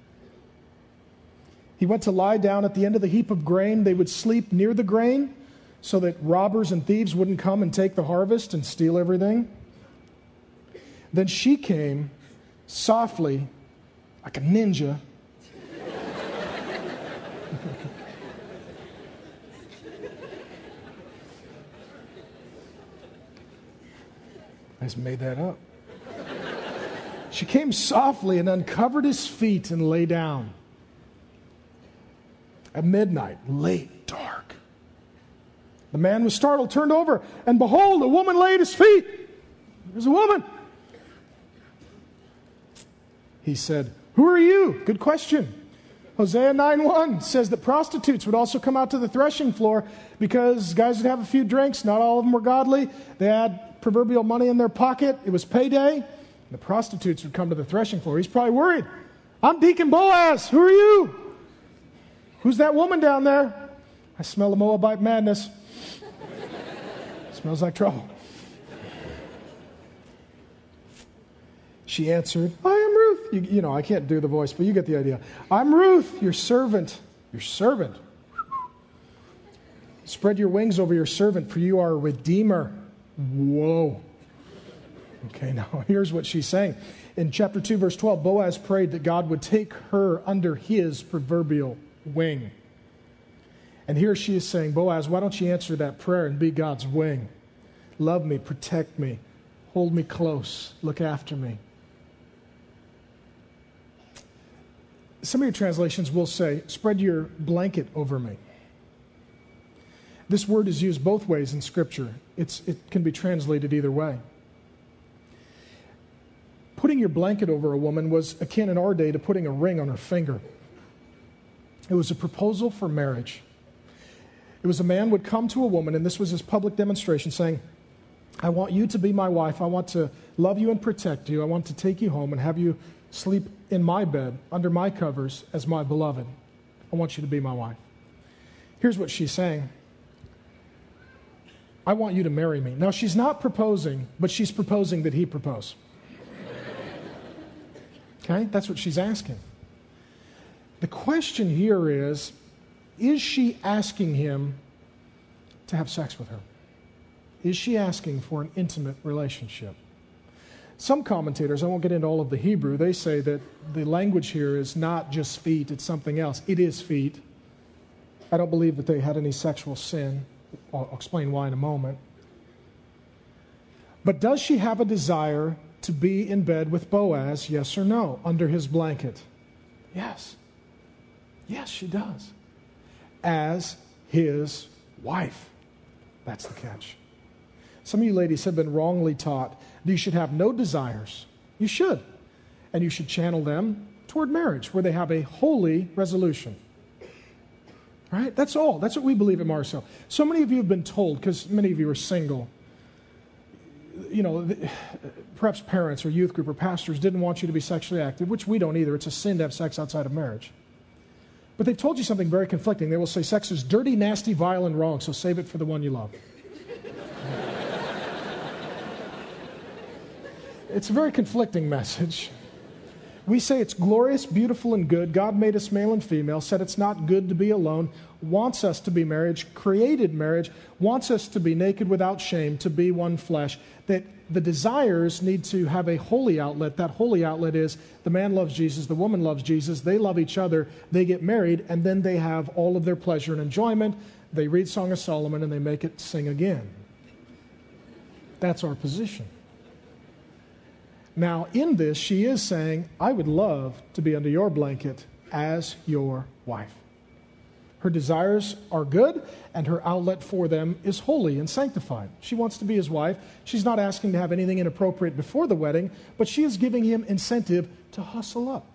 S3: He went to lie down at the end of the heap of grain. They would sleep near the grain so that robbers and thieves wouldn't come and take the harvest and steal everything. Then she came softly, like a ninja. I just made that up. She came softly and uncovered his feet and lay down. At midnight, late, dark. The man was startled, turned over, and behold, a woman lay at his feet. There's a woman. He said, who are you? Good question. Hosea 9:1 says that prostitutes would also come out to the threshing floor because guys would have a few drinks. Not all of them were godly. They had proverbial money in their pocket. It was payday. The prostitutes would come to the threshing floor. He's probably worried. I'm Deacon Boaz. Who are you? Who's that woman down there? I smell the Moabite madness. Smells like trouble. She answered, I am Ruth. You know, I can't do the voice, but you get the idea. I'm Ruth, your servant. Your servant. Spread your wings over your servant, for you are a redeemer. Whoa. Okay, now here's what she's saying. In chapter 2, verse 12, Boaz prayed that God would take her under his proverbial wing. And here she is saying, Boaz, why don't you answer that prayer and be God's wing? Love me, protect me, hold me close, look after me. Some of your translations will say, spread your blanket over me. This word is used both ways in Scripture. It can be translated either way. Putting your blanket over a woman was akin in our day to putting a ring on her finger. It was a proposal for marriage. It was a man would come to a woman, and this was his public demonstration, saying, I want you to be my wife. I want to love you and protect you. I want to take you home and have you sleep in my bed, under my covers, as my beloved. I want you to be my wife. Here's what she's saying. I want you to marry me. Now, she's not proposing, but she's proposing that he propose. Okay? That's what she's asking. The question here is she asking him to have sex with her? Is she asking for an intimate relationship? Some commentators, I won't get into all of the Hebrew, they say that the language here is not just feet, it's something else. It is feet. I don't believe that they had any sexual sin. I'll explain why in a moment. But does she have a desire to be in bed with Boaz, yes or no, under his blanket? Yes. Yes, she does. As his wife. That's the catch. Some of you ladies have been wrongly taught that you should have no desires. You should. And you should channel them toward marriage, where they have a holy resolution. Right? That's all. That's what we believe at Marcel. So many of you have been told, because many of you are single, perhaps parents or youth group or pastors didn't want you to be sexually active, which we don't either. It's a sin to have sex outside of marriage. But they've told you something very conflicting. They will say sex is dirty, nasty, vile, and wrong, so save it for the one you love. It's a very conflicting message. We say it's glorious, beautiful, and good. God made us male and female, said it's not good to be alone, wants us to be married, created marriage, wants us to be naked without shame, to be one flesh. That the desires need to have a holy outlet. That holy outlet is the man loves Jesus, the woman loves Jesus, they love each other, they get married, and then they have all of their pleasure and enjoyment. They read Song of Solomon and they make it sing again. That's our position. Now, in this, she is saying, I would love to be under your blanket as your wife. Her desires are good, and her outlet for them is holy and sanctified. She wants to be his wife. She's not asking to have anything inappropriate before the wedding, but she is giving him incentive to hustle up.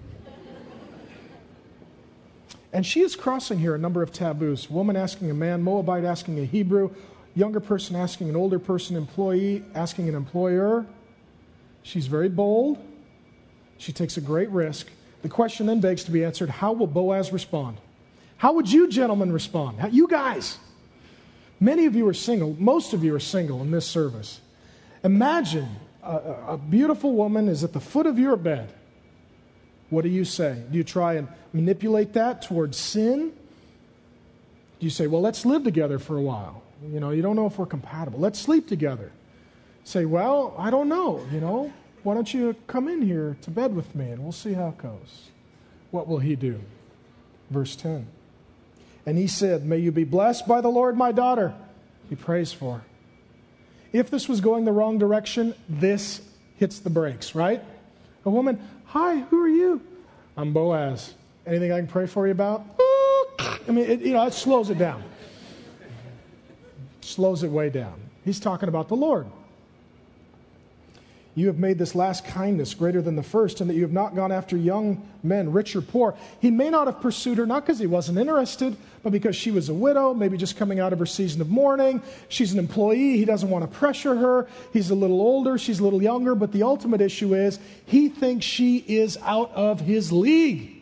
S3: And she is crossing here a number of taboos. Woman asking a man, Moabite asking a Hebrew, younger person asking an older person, employee asking an employer. She's very bold. She takes a great risk. The question then begs to be answered, how will Boaz respond? How would you gentlemen respond? You guys. Many of you are single. Most of you are single in this service. Imagine a beautiful woman is at the foot of your bed. What do you say? Do you try and manipulate that towards sin? Do you say, well, let's live together for a while? You don't know if we're compatible. Let's sleep together. Say, well, I don't know, why don't you come in here to bed with me and we'll see how it goes. What will he do? Verse 10. And he said, may you be blessed by the Lord, my daughter. He prays for her. If this was going the wrong direction, this hits the brakes, right? A woman, hi, who are you? I'm Boaz. Anything I can pray for you about? It slows it down. Slows it way down. He's talking about the Lord. You have made this last kindness greater than the first, and that you have not gone after young men, rich or poor. He may not have pursued her, not because he wasn't interested, but because she was a widow, maybe just coming out of her season of mourning. She's an employee. He doesn't want to pressure her. He's a little older. She's a little younger. But the ultimate issue is he thinks she is out of his league.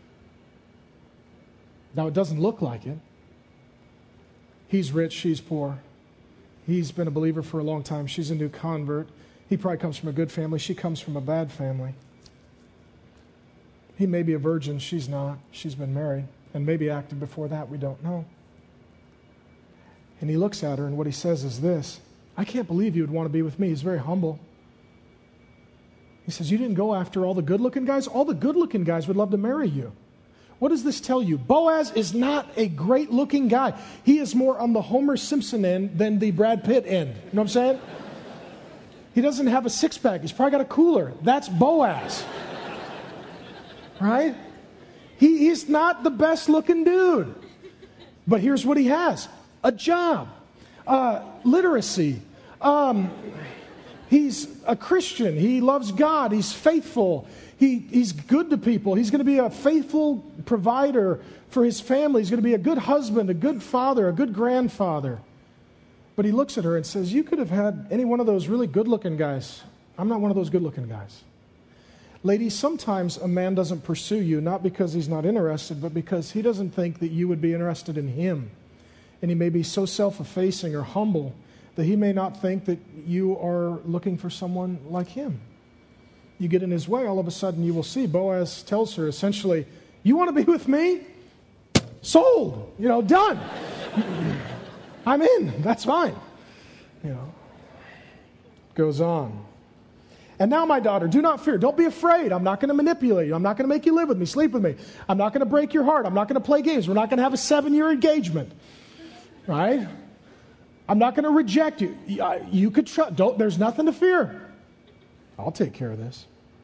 S3: Now, it doesn't look like it. He's rich. She's poor. He's been a believer for a long time. She's a new convert. He probably comes from a good family. She comes from a bad family. He may be a virgin. She's not. She's been married. And maybe active before that. We don't know. And he looks at her, and what he says is this. I can't believe you would want to be with me. He's very humble. He says, you didn't go after all the good-looking guys? All the good-looking guys would love to marry you. What does this tell you? Boaz is not a great-looking guy. He is more on the Homer Simpson end than the Brad Pitt end. You know what I'm saying? He doesn't have a six-pack. He's probably got a cooler. That's Boaz. Right? He's not the best-looking dude. But here's what he has. A job. Literacy. He's a Christian. He loves God. He's faithful. He's good to people. He's going to be a faithful provider for his family. He's going to be a good husband, a good father, a good grandfather. But he looks at her and says, you could have had any one of those really good-looking guys. I'm not one of those good-looking guys. Ladies, sometimes a man doesn't pursue you, not because he's not interested, but because he doesn't think that you would be interested in him. And he may be so self-effacing or humble that he may not think that you are looking for someone like him. You get in his way, all of a sudden you will see Boaz tells her essentially, you want to be with me? Sold. Done. I'm in. That's fine. Goes on. And now, my daughter, do not fear. Don't be afraid. I'm not going to manipulate you. I'm not going to make you live with me, sleep with me. I'm not going to break your heart. I'm not going to play games. We're not going to have a 7-year engagement. Right? I'm not going to reject you. You could trust. There's nothing to fear. I'll take care of this.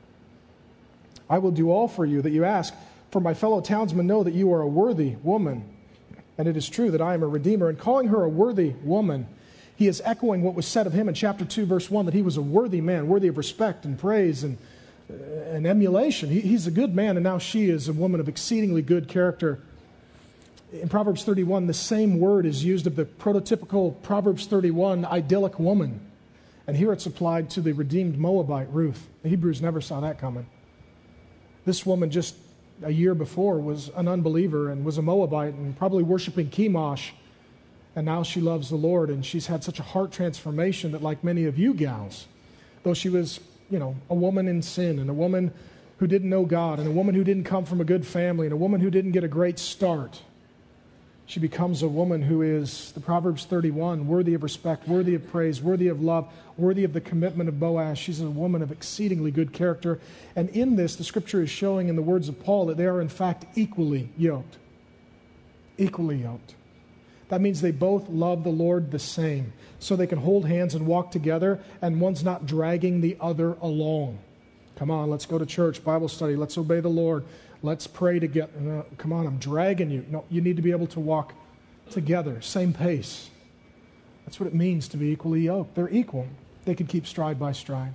S3: I will do all for you that you ask, for my fellow townsmen know that you are a worthy woman. And it is true that I am a redeemer. And calling her a worthy woman, he is echoing what was said of him in chapter 2, verse 1, that he was a worthy man, worthy of respect and praise and emulation. He's a good man, and now she is a woman of exceedingly good character. In Proverbs 31, the same word is used of the prototypical Proverbs 31 idyllic woman. And here it's applied to the redeemed Moabite, Ruth. The Hebrews never saw that coming. This woman just a year before was an unbeliever and was a Moabite and probably worshiping Chemosh. And now she loves the Lord, and she's had such a heart transformation that, like many of you gals, though she was, a woman in sin and a woman who didn't know God and a woman who didn't come from a good family and a woman who didn't get a great start, she becomes a woman who is, the Proverbs 31, worthy of respect, worthy of praise, worthy of love, worthy of the commitment of Boaz. She's a woman of exceedingly good character. And in this, the Scripture is showing in the words of Paul that they are in fact equally yoked. Equally yoked. That means they both love the Lord the same. So they can hold hands and walk together, and one's not dragging the other along. Come on, let's go to church, Bible study, let's obey the Lord. Let's pray together. No, come on, I'm dragging you. No, you need to be able to walk together, same pace. That's what it means to be equally yoked. They're equal. They can keep stride by stride.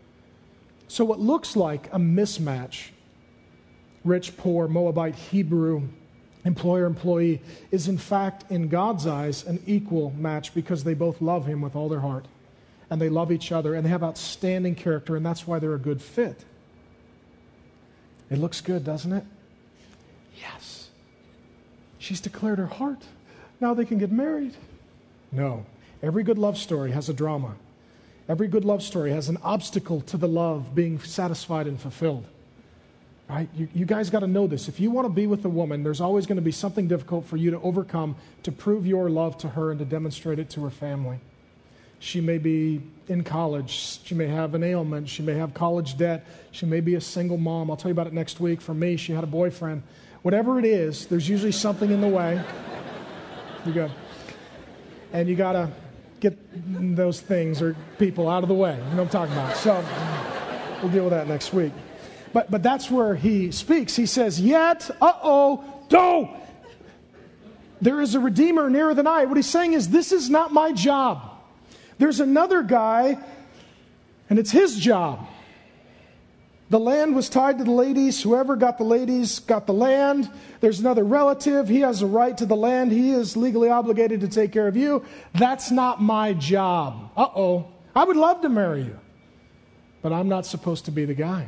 S3: So what looks like a mismatch, rich, poor, Moabite, Hebrew, employer, employee, is in fact, in God's eyes, an equal match because they both love him with all their heart. And they love each other, and they have outstanding character, and that's why they're a good fit. It looks good, doesn't it? Yes. She's declared her heart. Now they can get married. No. Every good love story has a drama. Every good love story has an obstacle to the love being satisfied and fulfilled. Right? You guys got to know this. If you want to be with a woman, there's always going to be something difficult for you to overcome to prove your love to her and to demonstrate it to her family. She may be in college. She may have an ailment. She may have college debt. She may be a single mom. I'll tell you about it next week. For me, she had a boyfriend. Whatever it is, there's usually something in the way. You're good. And you got to get those things or people out of the way. You know what I'm talking about. So we'll deal with that next week. But that's where he speaks. He says, yet, no. There is a Redeemer nearer than I. What he's saying is, this is not my job. There's another guy, and it's his job. The land was tied to the ladies. Whoever got the ladies got the land. There's another relative. He has a right to the land. He is legally obligated to take care of you. That's not my job. I would love to marry you, but I'm not supposed to be the guy.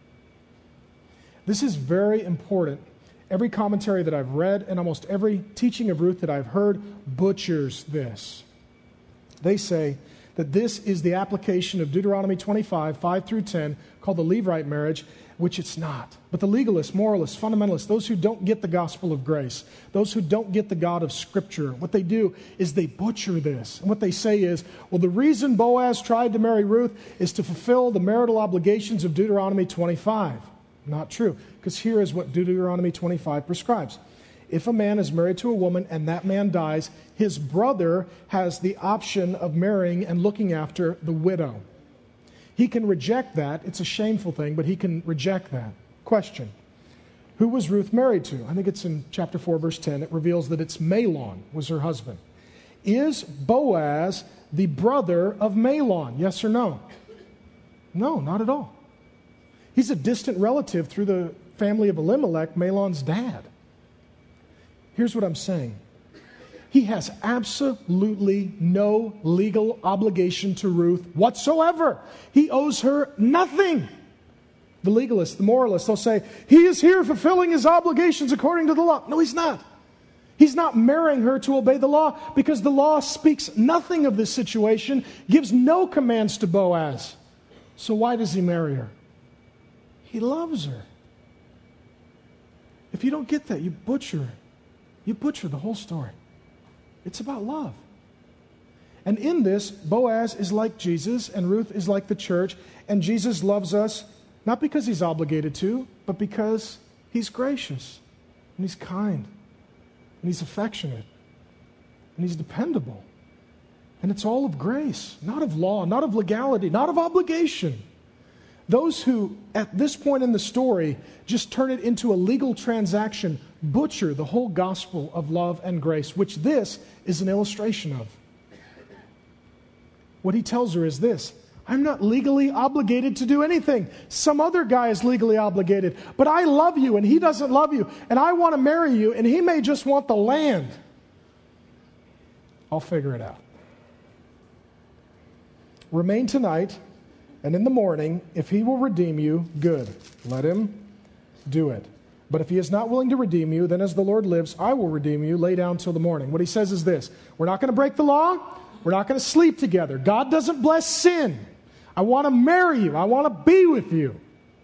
S3: This is very important. Every commentary that I've read and almost every teaching of Ruth that I've heard butchers this. They say that this is the application of Deuteronomy 25, 5 through 10, called the Levirate marriage, which it's not. But the legalists, moralists, fundamentalists, those who don't get the gospel of grace, those who don't get the God of Scripture, what they do is they butcher this. And what they say is, well, the reason Boaz tried to marry Ruth is to fulfill the marital obligations of Deuteronomy 25. Not true, because here is what Deuteronomy 25 prescribes. If a man is married to a woman and that man dies, his brother has the option of marrying and looking after the widow. He can reject that. It's a shameful thing, but he can reject that. Question. Who was Ruth married to? I think it's in chapter 4, verse 10. It reveals that it's Mahlon was her husband. Is Boaz the brother of Mahlon? Yes or no? No, not at all. He's a distant relative through the family of Elimelech, Mahlon's dad. Here's what I'm saying. He has absolutely no legal obligation to Ruth whatsoever. He owes her nothing. The legalists, the moralists, they'll say, he is here fulfilling his obligations according to the law. No, he's not. He's not marrying her to obey the law because the law speaks nothing of this situation, gives no commands to Boaz. So why does he marry her? He loves her. If you don't get that, you butcher the whole story. It's about love. And in this, Boaz is like Jesus and Ruth is like the church, and Jesus loves us not because he's obligated to, but because he's gracious and he's kind and he's affectionate and he's dependable. And it's all of grace, not of law, not of legality, not of obligation. Those who, at this point in the story, just turn it into a legal transaction, butcher the whole gospel of love and grace, which this is an illustration of. What he tells her is this: I'm not legally obligated to do anything. Some other guy is legally obligated, but I love you and he doesn't love you, and I want to marry you and he may just want the land. I'll figure it out. Remain tonight, and in the morning, if he will redeem you, good. Let him do it. But if he is not willing to redeem you, then as the Lord lives, I will redeem you. Lay down till the morning. What he says is this: we're not going to break the law. We're not going to sleep together. God doesn't bless sin. I want to marry you. I want to be with you.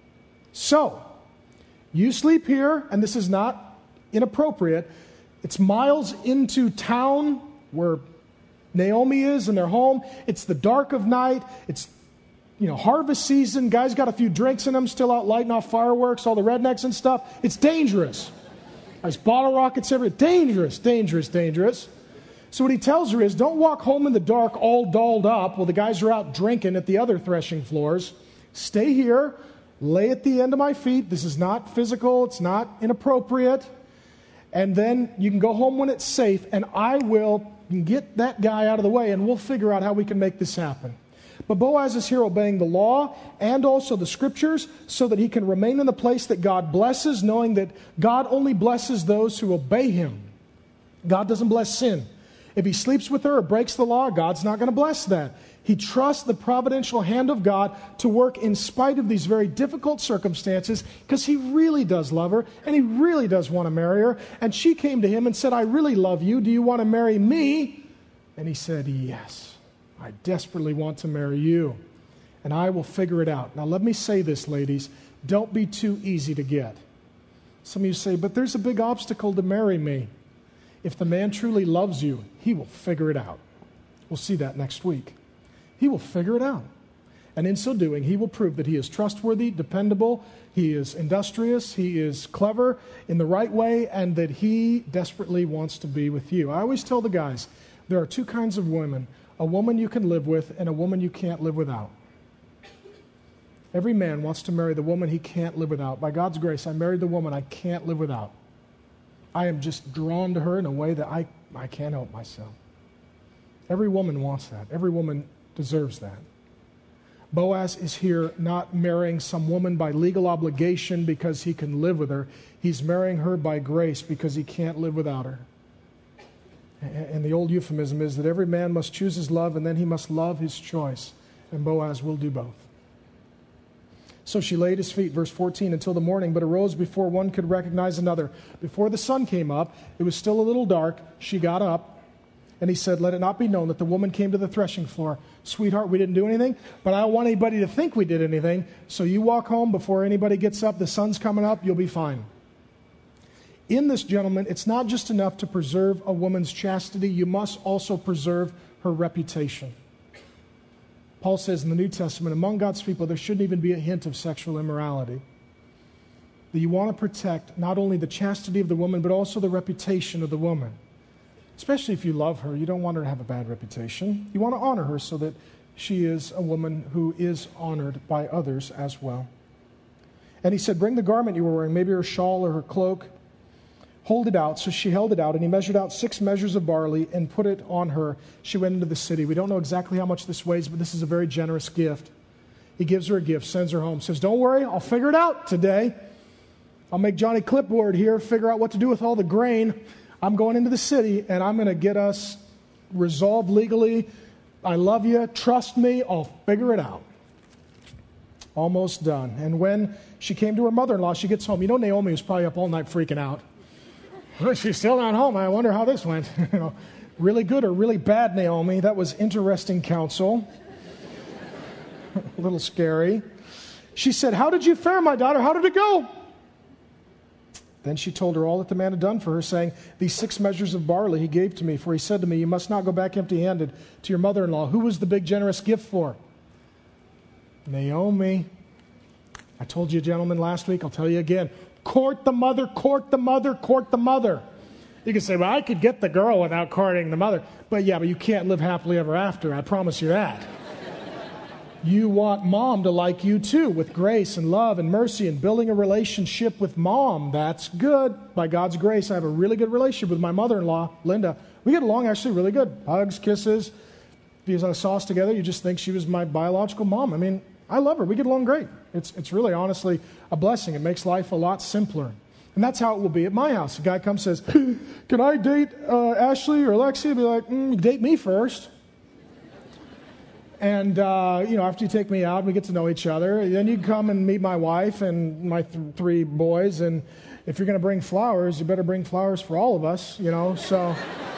S3: So, you sleep here, and this is not inappropriate. It's miles into town where Naomi is in their home. It's the dark of night. It's harvest season. Guys got a few drinks in them, still out lighting off fireworks, all the rednecks and stuff. It's dangerous. There's bottle rockets everywhere. Dangerous, dangerous, dangerous. So what he tells her is, don't walk home in the dark all dolled up while the guys are out drinking at the other threshing floors. Stay here. Lay at the end of my feet. This is not physical. It's not inappropriate. And then you can go home when it's safe, and I will get that guy out of the way, and we'll figure out how we can make this happen. But Boaz is here obeying the law and also the scriptures so that he can remain in the place that God blesses, knowing that God only blesses those who obey him. God doesn't bless sin. If he sleeps with her or breaks the law, God's not going to bless that. He trusts the providential hand of God to work in spite of these very difficult circumstances because he really does love her and he really does want to marry her. And she came to him and said, I really love you. Do you want to marry me? And he said, yes, I desperately want to marry you. And I will figure it out. Now let me say this, ladies. Don't be too easy to get. Some of you say, but there's a big obstacle to marry me. If the man truly loves you, he will figure it out. We'll see that next week. He will figure it out. And in so doing, he will prove that he is trustworthy, dependable, he is industrious, he is clever in the right way, and that he desperately wants to be with you. I always tell the guys, there are two kinds of women: a woman you can live with and a woman you can't live without. Every man wants to marry the woman he can't live without. By God's grace, I married the woman I can't live without. I am just drawn to her in a way that I can't help myself. Every woman wants that. Every woman deserves that. Boaz is here not marrying some woman by legal obligation because he can live with her. He's marrying her by grace because he can't live without her. And the old euphemism is that every man must choose his love and then he must love his choice. And Boaz will do both. So she laid at his feet, verse 14, until the morning, but arose before one could recognize another. Before the sun came up, it was still a little dark. She got up, and he said, let it not be known that the woman came to the threshing floor. Sweetheart, we didn't do anything, but I don't want anybody to think we did anything. So you walk home before anybody gets up. The sun's coming up. You'll be fine. In this, gentlemen, it's not just enough to preserve a woman's chastity. You must also preserve her reputation. Paul says in the New Testament, among God's people, there shouldn't even be a hint of sexual immorality. That you want to protect not only the chastity of the woman, but also the reputation of the woman. Especially if you love her, you don't want her to have a bad reputation. You want to honor her so that she is a woman who is honored by others as well. And he said, bring the garment you were wearing, maybe her shawl or her cloak. Hold it out. So she held it out, and he measured out 6 measures of barley and put it on her. She went into the city. We don't know exactly how much this weighs, but this is a very generous gift. He gives her a gift, sends her home, says, don't worry, I'll figure it out today. I'll make Johnny Clipboard here, figure out what to do with all the grain. I'm going into the city, and I'm going to get us resolved legally. I love you. Trust me. I'll figure it out. Almost done. And when she came to her mother-in-law, she gets home. You know, Naomi was probably up all night freaking out. She's still not home. I wonder how this went. Really good or really bad, Naomi? That was interesting counsel. A little scary. She said, how did you fare, my daughter? How did it go? Then she told her all that the man had done for her, saying, these 6 measures of barley he gave to me, for he said to me, you must not go back empty-handed to your mother-in-law. Who was the big generous gift for? Naomi. I told you, gentlemen, last week, I'll tell you again. Court the mother, court the mother, court the mother. You can say, well, I could get the girl without courting the mother. But you can't live happily ever after. I promise you that. You want mom to like you too, with grace and love and mercy and building a relationship with mom. That's good. By God's grace, I have a really good relationship with my mother-in-law, Linda. We get along actually really good. Hugs, kisses. If you saw us together, you just think she was my biological mom. I mean, I love her. We get along great. It's really, honestly, a blessing. It makes life a lot simpler. And that's how it will be at my house. A guy comes and says, can I date Ashley or Alexia? I'll be like, date me first. And, after you take me out, we get to know each other. Then you come and meet my wife and my 3 boys. And if you're going to bring flowers, you better bring flowers for all of us, So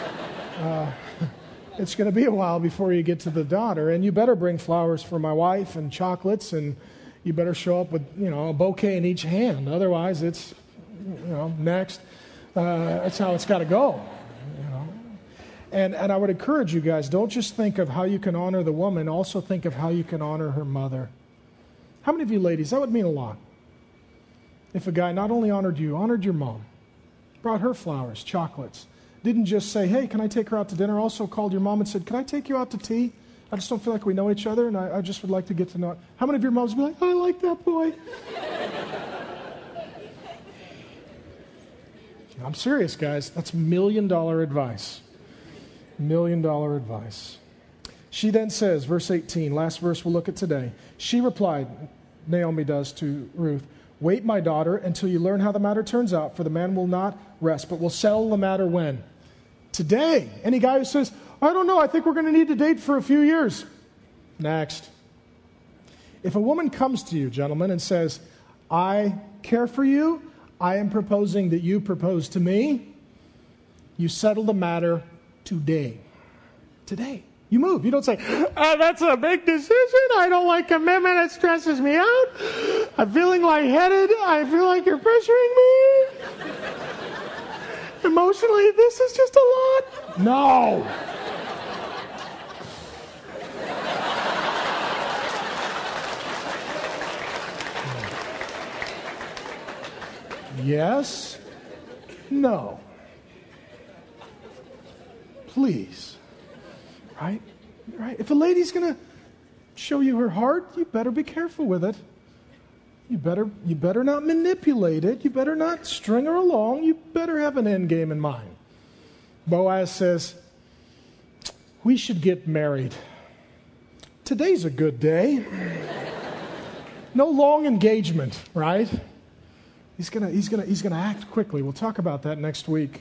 S3: it's going to be a while before you get to the daughter. And you better bring flowers for my wife and chocolates. And you better show up with, a bouquet in each hand. Otherwise, it's, next. That's how it's got to go. And I would encourage you guys, don't just think of how you can honor the woman, also think of how you can honor her mother. How many of you ladies, that would mean a lot. If a guy not only honored you, honored your mom, brought her flowers, chocolates, didn't just say, hey, can I take her out to dinner, also called your mom and said, can I take you out to tea? I just don't feel like we know each other, and I just would like to get to know it. How many of your moms would be like, I like that boy? I'm serious, guys. That's $1 million advice. $1 million advice. She then says, verse 18, last verse we'll look at today. She replied, Naomi does to Ruth, wait, my daughter, until you learn how the matter turns out, for the man will not rest, but will settle the matter when? Today. Any guy who says, I don't know, I think we're going to need to date for a few years. Next. If a woman comes to you, gentlemen, and says, I care for you, I am proposing that you propose to me, you settle the matter today. Today. You move. You don't say, that's a big decision. I don't like commitment. It stresses me out. I'm feeling lightheaded. I feel like you're pressuring me. Emotionally, this is just a lot. No. Yes. No. Please. Right? If a lady's going to show you her heart, you better be careful with it. You better not manipulate it. You better not string her along. You better have an end game in mind. Boaz says, we should get married. Today's a good day. No long engagement, right? He's gonna act quickly. We'll talk about that next week.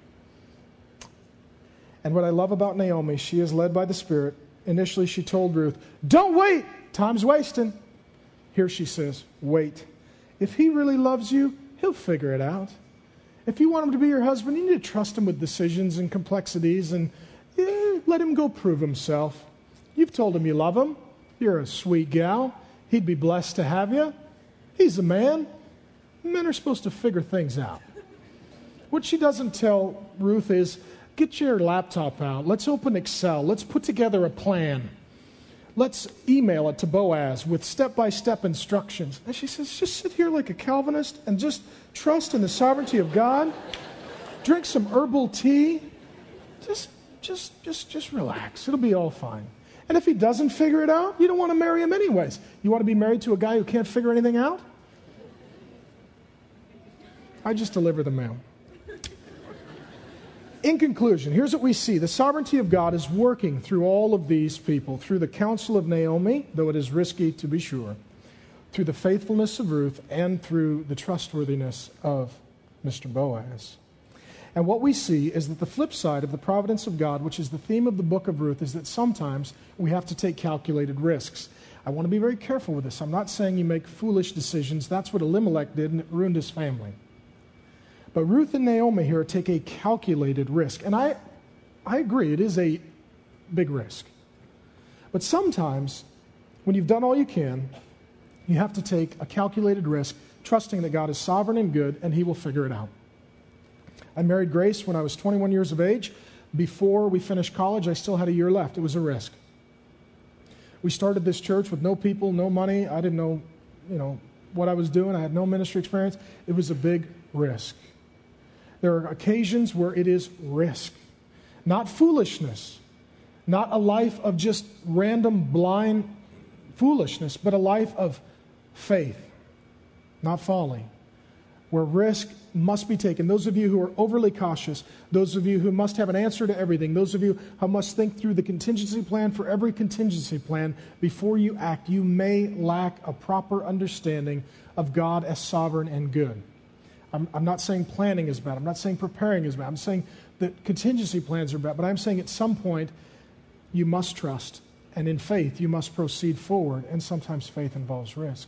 S3: And what I love about Naomi, she is led by the Spirit. Initially, she told Ruth, don't wait. Time's wasting. Here she says, wait. If he really loves you, he'll figure it out. If you want him to be your husband, you need to trust him with decisions and complexities and let him go prove himself. You've told him you love him. You're a sweet gal. He'd be blessed to have you. He's a man. Men are supposed to figure things out. What she doesn't tell Ruth is, get your laptop out. Let's open Excel. Let's put together a plan. Let's email it to Boaz with step-by-step instructions. And she says, just sit here like a Calvinist and just trust in the sovereignty of God. Drink some herbal tea. Just relax. It'll be all fine. And if he doesn't figure it out, you don't want to marry him anyways. You want to be married to a guy who can't figure anything out? I just deliver the mail. In conclusion, here's what we see. The sovereignty of God is working through all of these people, through the counsel of Naomi, though it is risky to be sure, through the faithfulness of Ruth, and through the trustworthiness of Mr. Boaz. And what we see is that the flip side of the providence of God, which is the theme of the book of Ruth, is that sometimes we have to take calculated risks. I want to be very careful with this. I'm not saying you make foolish decisions. That's what Elimelech did, and it ruined his family. But Ruth and Naomi here take a calculated risk. And I agree, it is a big risk. But sometimes, when you've done all you can, you have to take a calculated risk, trusting that God is sovereign and good, and He will figure it out. I married Grace when I was 21 years of age. Before we finished college, I still had a year left. It was a risk. We started this church with no people, no money. I didn't know, what I was doing. I had no ministry experience. It was a big risk. There are occasions where it is risk, not foolishness, not a life of just random blind foolishness, but a life of faith, not folly, where risk must be taken. Those of you who are overly cautious, those of you who must have an answer to everything, those of you who must think through the contingency plan for every contingency plan before you act, you may lack a proper understanding of God as sovereign and good. I'm not saying planning is bad. I'm not saying preparing is bad. I'm saying that contingency plans are bad. But I'm saying at some point you must trust. And in faith you must proceed forward. And sometimes faith involves risk.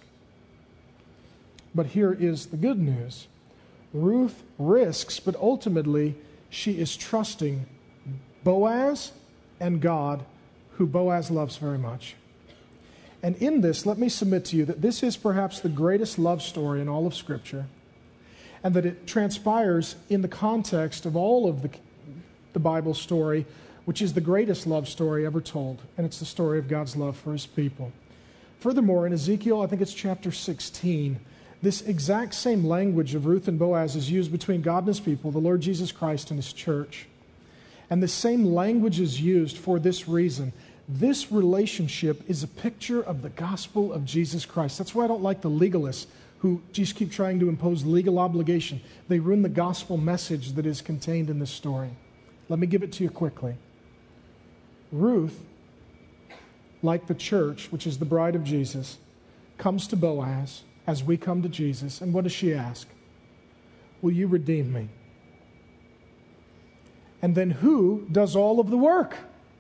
S3: But here is the good news. Ruth risks, but ultimately she is trusting Boaz and God, who Boaz loves very much. And in this, let me submit to you that this is perhaps the greatest love story in all of Scripture, and that it transpires in the context of all of the Bible story, which is the greatest love story ever told, and it's the story of God's love for His people. Furthermore, in Ezekiel, I think it's chapter 16, this exact same language of Ruth and Boaz is used between God and His people, the Lord Jesus Christ and His church. And the same language is used for this reason. This relationship is a picture of the gospel of Jesus Christ. That's why I don't like the legalists who just keep trying to impose legal obligation. They ruin the gospel message that is contained in this story. Let me give it to you quickly. Ruth, like the church, which is the bride of Jesus, comes to Boaz as we come to Jesus. And what does she ask? Will you redeem me? And then who does all of the work?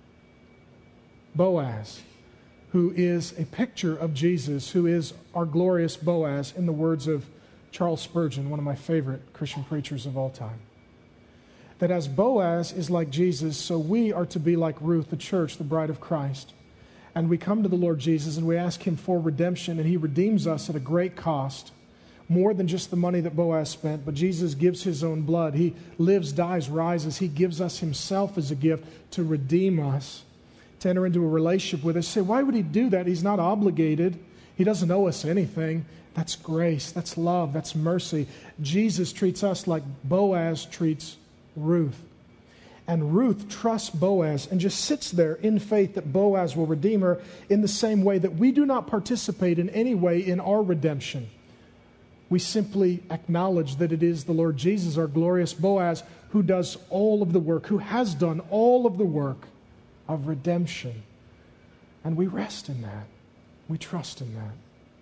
S3: Boaz, who is a picture of Jesus, who is our glorious Boaz, in the words of Charles Spurgeon, one of my favorite Christian preachers of all time. That as Boaz is like Jesus, so we are to be like Ruth, the church, the bride of Christ. And we come to the Lord Jesus and we ask Him for redemption, and He redeems us at a great cost, more than just the money that Boaz spent, but Jesus gives His own blood. He lives, dies, rises. He gives us Himself as a gift to redeem us, to enter into a relationship with us. Say, why would He do that? He's not obligated. He doesn't owe us anything. That's grace. That's love. That's mercy. Jesus treats us like Boaz treats Ruth. And Ruth trusts Boaz and just sits there in faith that Boaz will redeem her, in the same way that we do not participate in any way in our redemption. We simply acknowledge that it is the Lord Jesus, our glorious Boaz, who does all of the work, who has done all of the work of redemption. And we rest in that. We trust in that.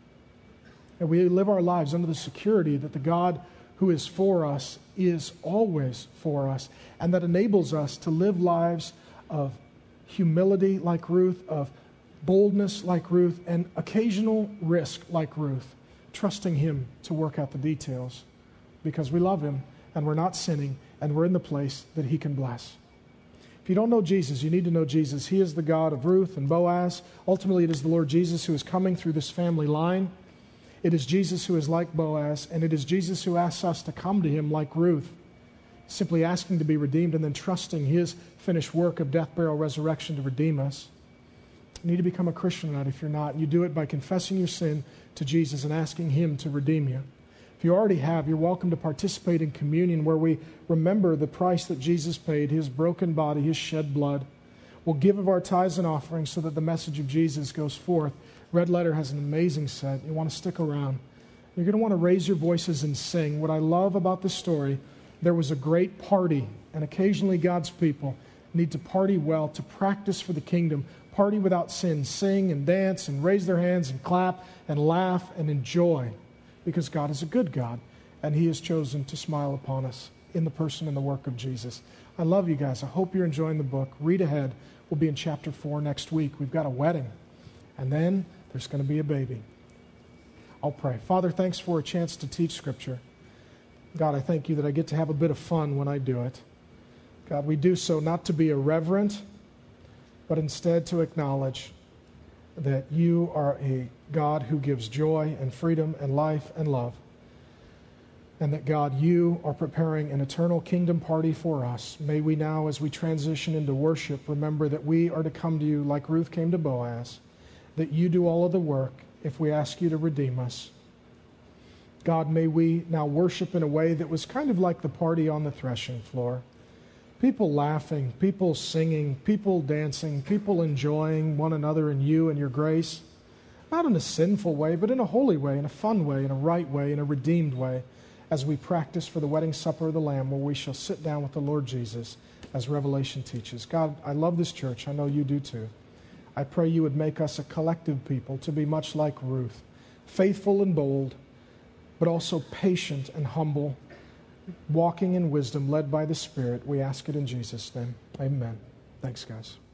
S3: And we live our lives under the security that the God who is for us is always for us, and that enables us to live lives of humility like Ruth, of boldness like Ruth, and occasional risk like Ruth, trusting Him to work out the details because we love Him and we're not sinning and we're in the place that He can bless. If you don't know Jesus, you need to know Jesus. He is the God of Ruth and Boaz. Ultimately, it is the Lord Jesus who is coming through this family line. It is Jesus who is like Boaz, and it is Jesus who asks us to come to Him like Ruth, simply asking to be redeemed and then trusting His finished work of death, burial, resurrection to redeem us. You need to become a Christian tonight if you're not. You do it by confessing your sin to Jesus and asking Him to redeem you. If you already have, you're welcome to participate in communion, where we remember the price that Jesus paid, His broken body, His shed blood. We'll give of our tithes and offerings so that the message of Jesus goes forth. Red Letter has an amazing set. You want to stick around. You're going to want to raise your voices and sing. What I love about this story, there was a great party, and occasionally God's people need to party well, to practice for the kingdom, party without sin, sing and dance and raise their hands and clap and laugh and enjoy, because God is a good God, and He has chosen to smile upon us in the person and the work of Jesus. I love you guys. I hope you're enjoying the book. Read ahead. We'll be in chapter 4 next week. We've got a wedding, and then there's going to be a baby. I'll pray. Father, thanks for a chance to teach Scripture. God, I thank you that I get to have a bit of fun when I do it. God, we do so not to be irreverent, but instead to acknowledge that you are a God who gives joy and freedom and life and love. And that, God, you are preparing an eternal kingdom party for us. May we now, as we transition into worship, remember that we are to come to you like Ruth came to Boaz, that you do all of the work if we ask you to redeem us. God, may we now worship in a way that was kind of like the party on the threshing floor. People laughing, people singing, people dancing, people enjoying one another and you and your grace. Not in a sinful way, but in a holy way, in a fun way, in a right way, in a redeemed way, as we practice for the wedding supper of the Lamb, where we shall sit down with the Lord Jesus, as Revelation teaches. God, I love this church. I know you do too. I pray you would make us a collective people to be much like Ruth, faithful and bold, but also patient and humble, walking in wisdom, led by the Spirit. We ask it in Jesus' name. Amen. Thanks, guys.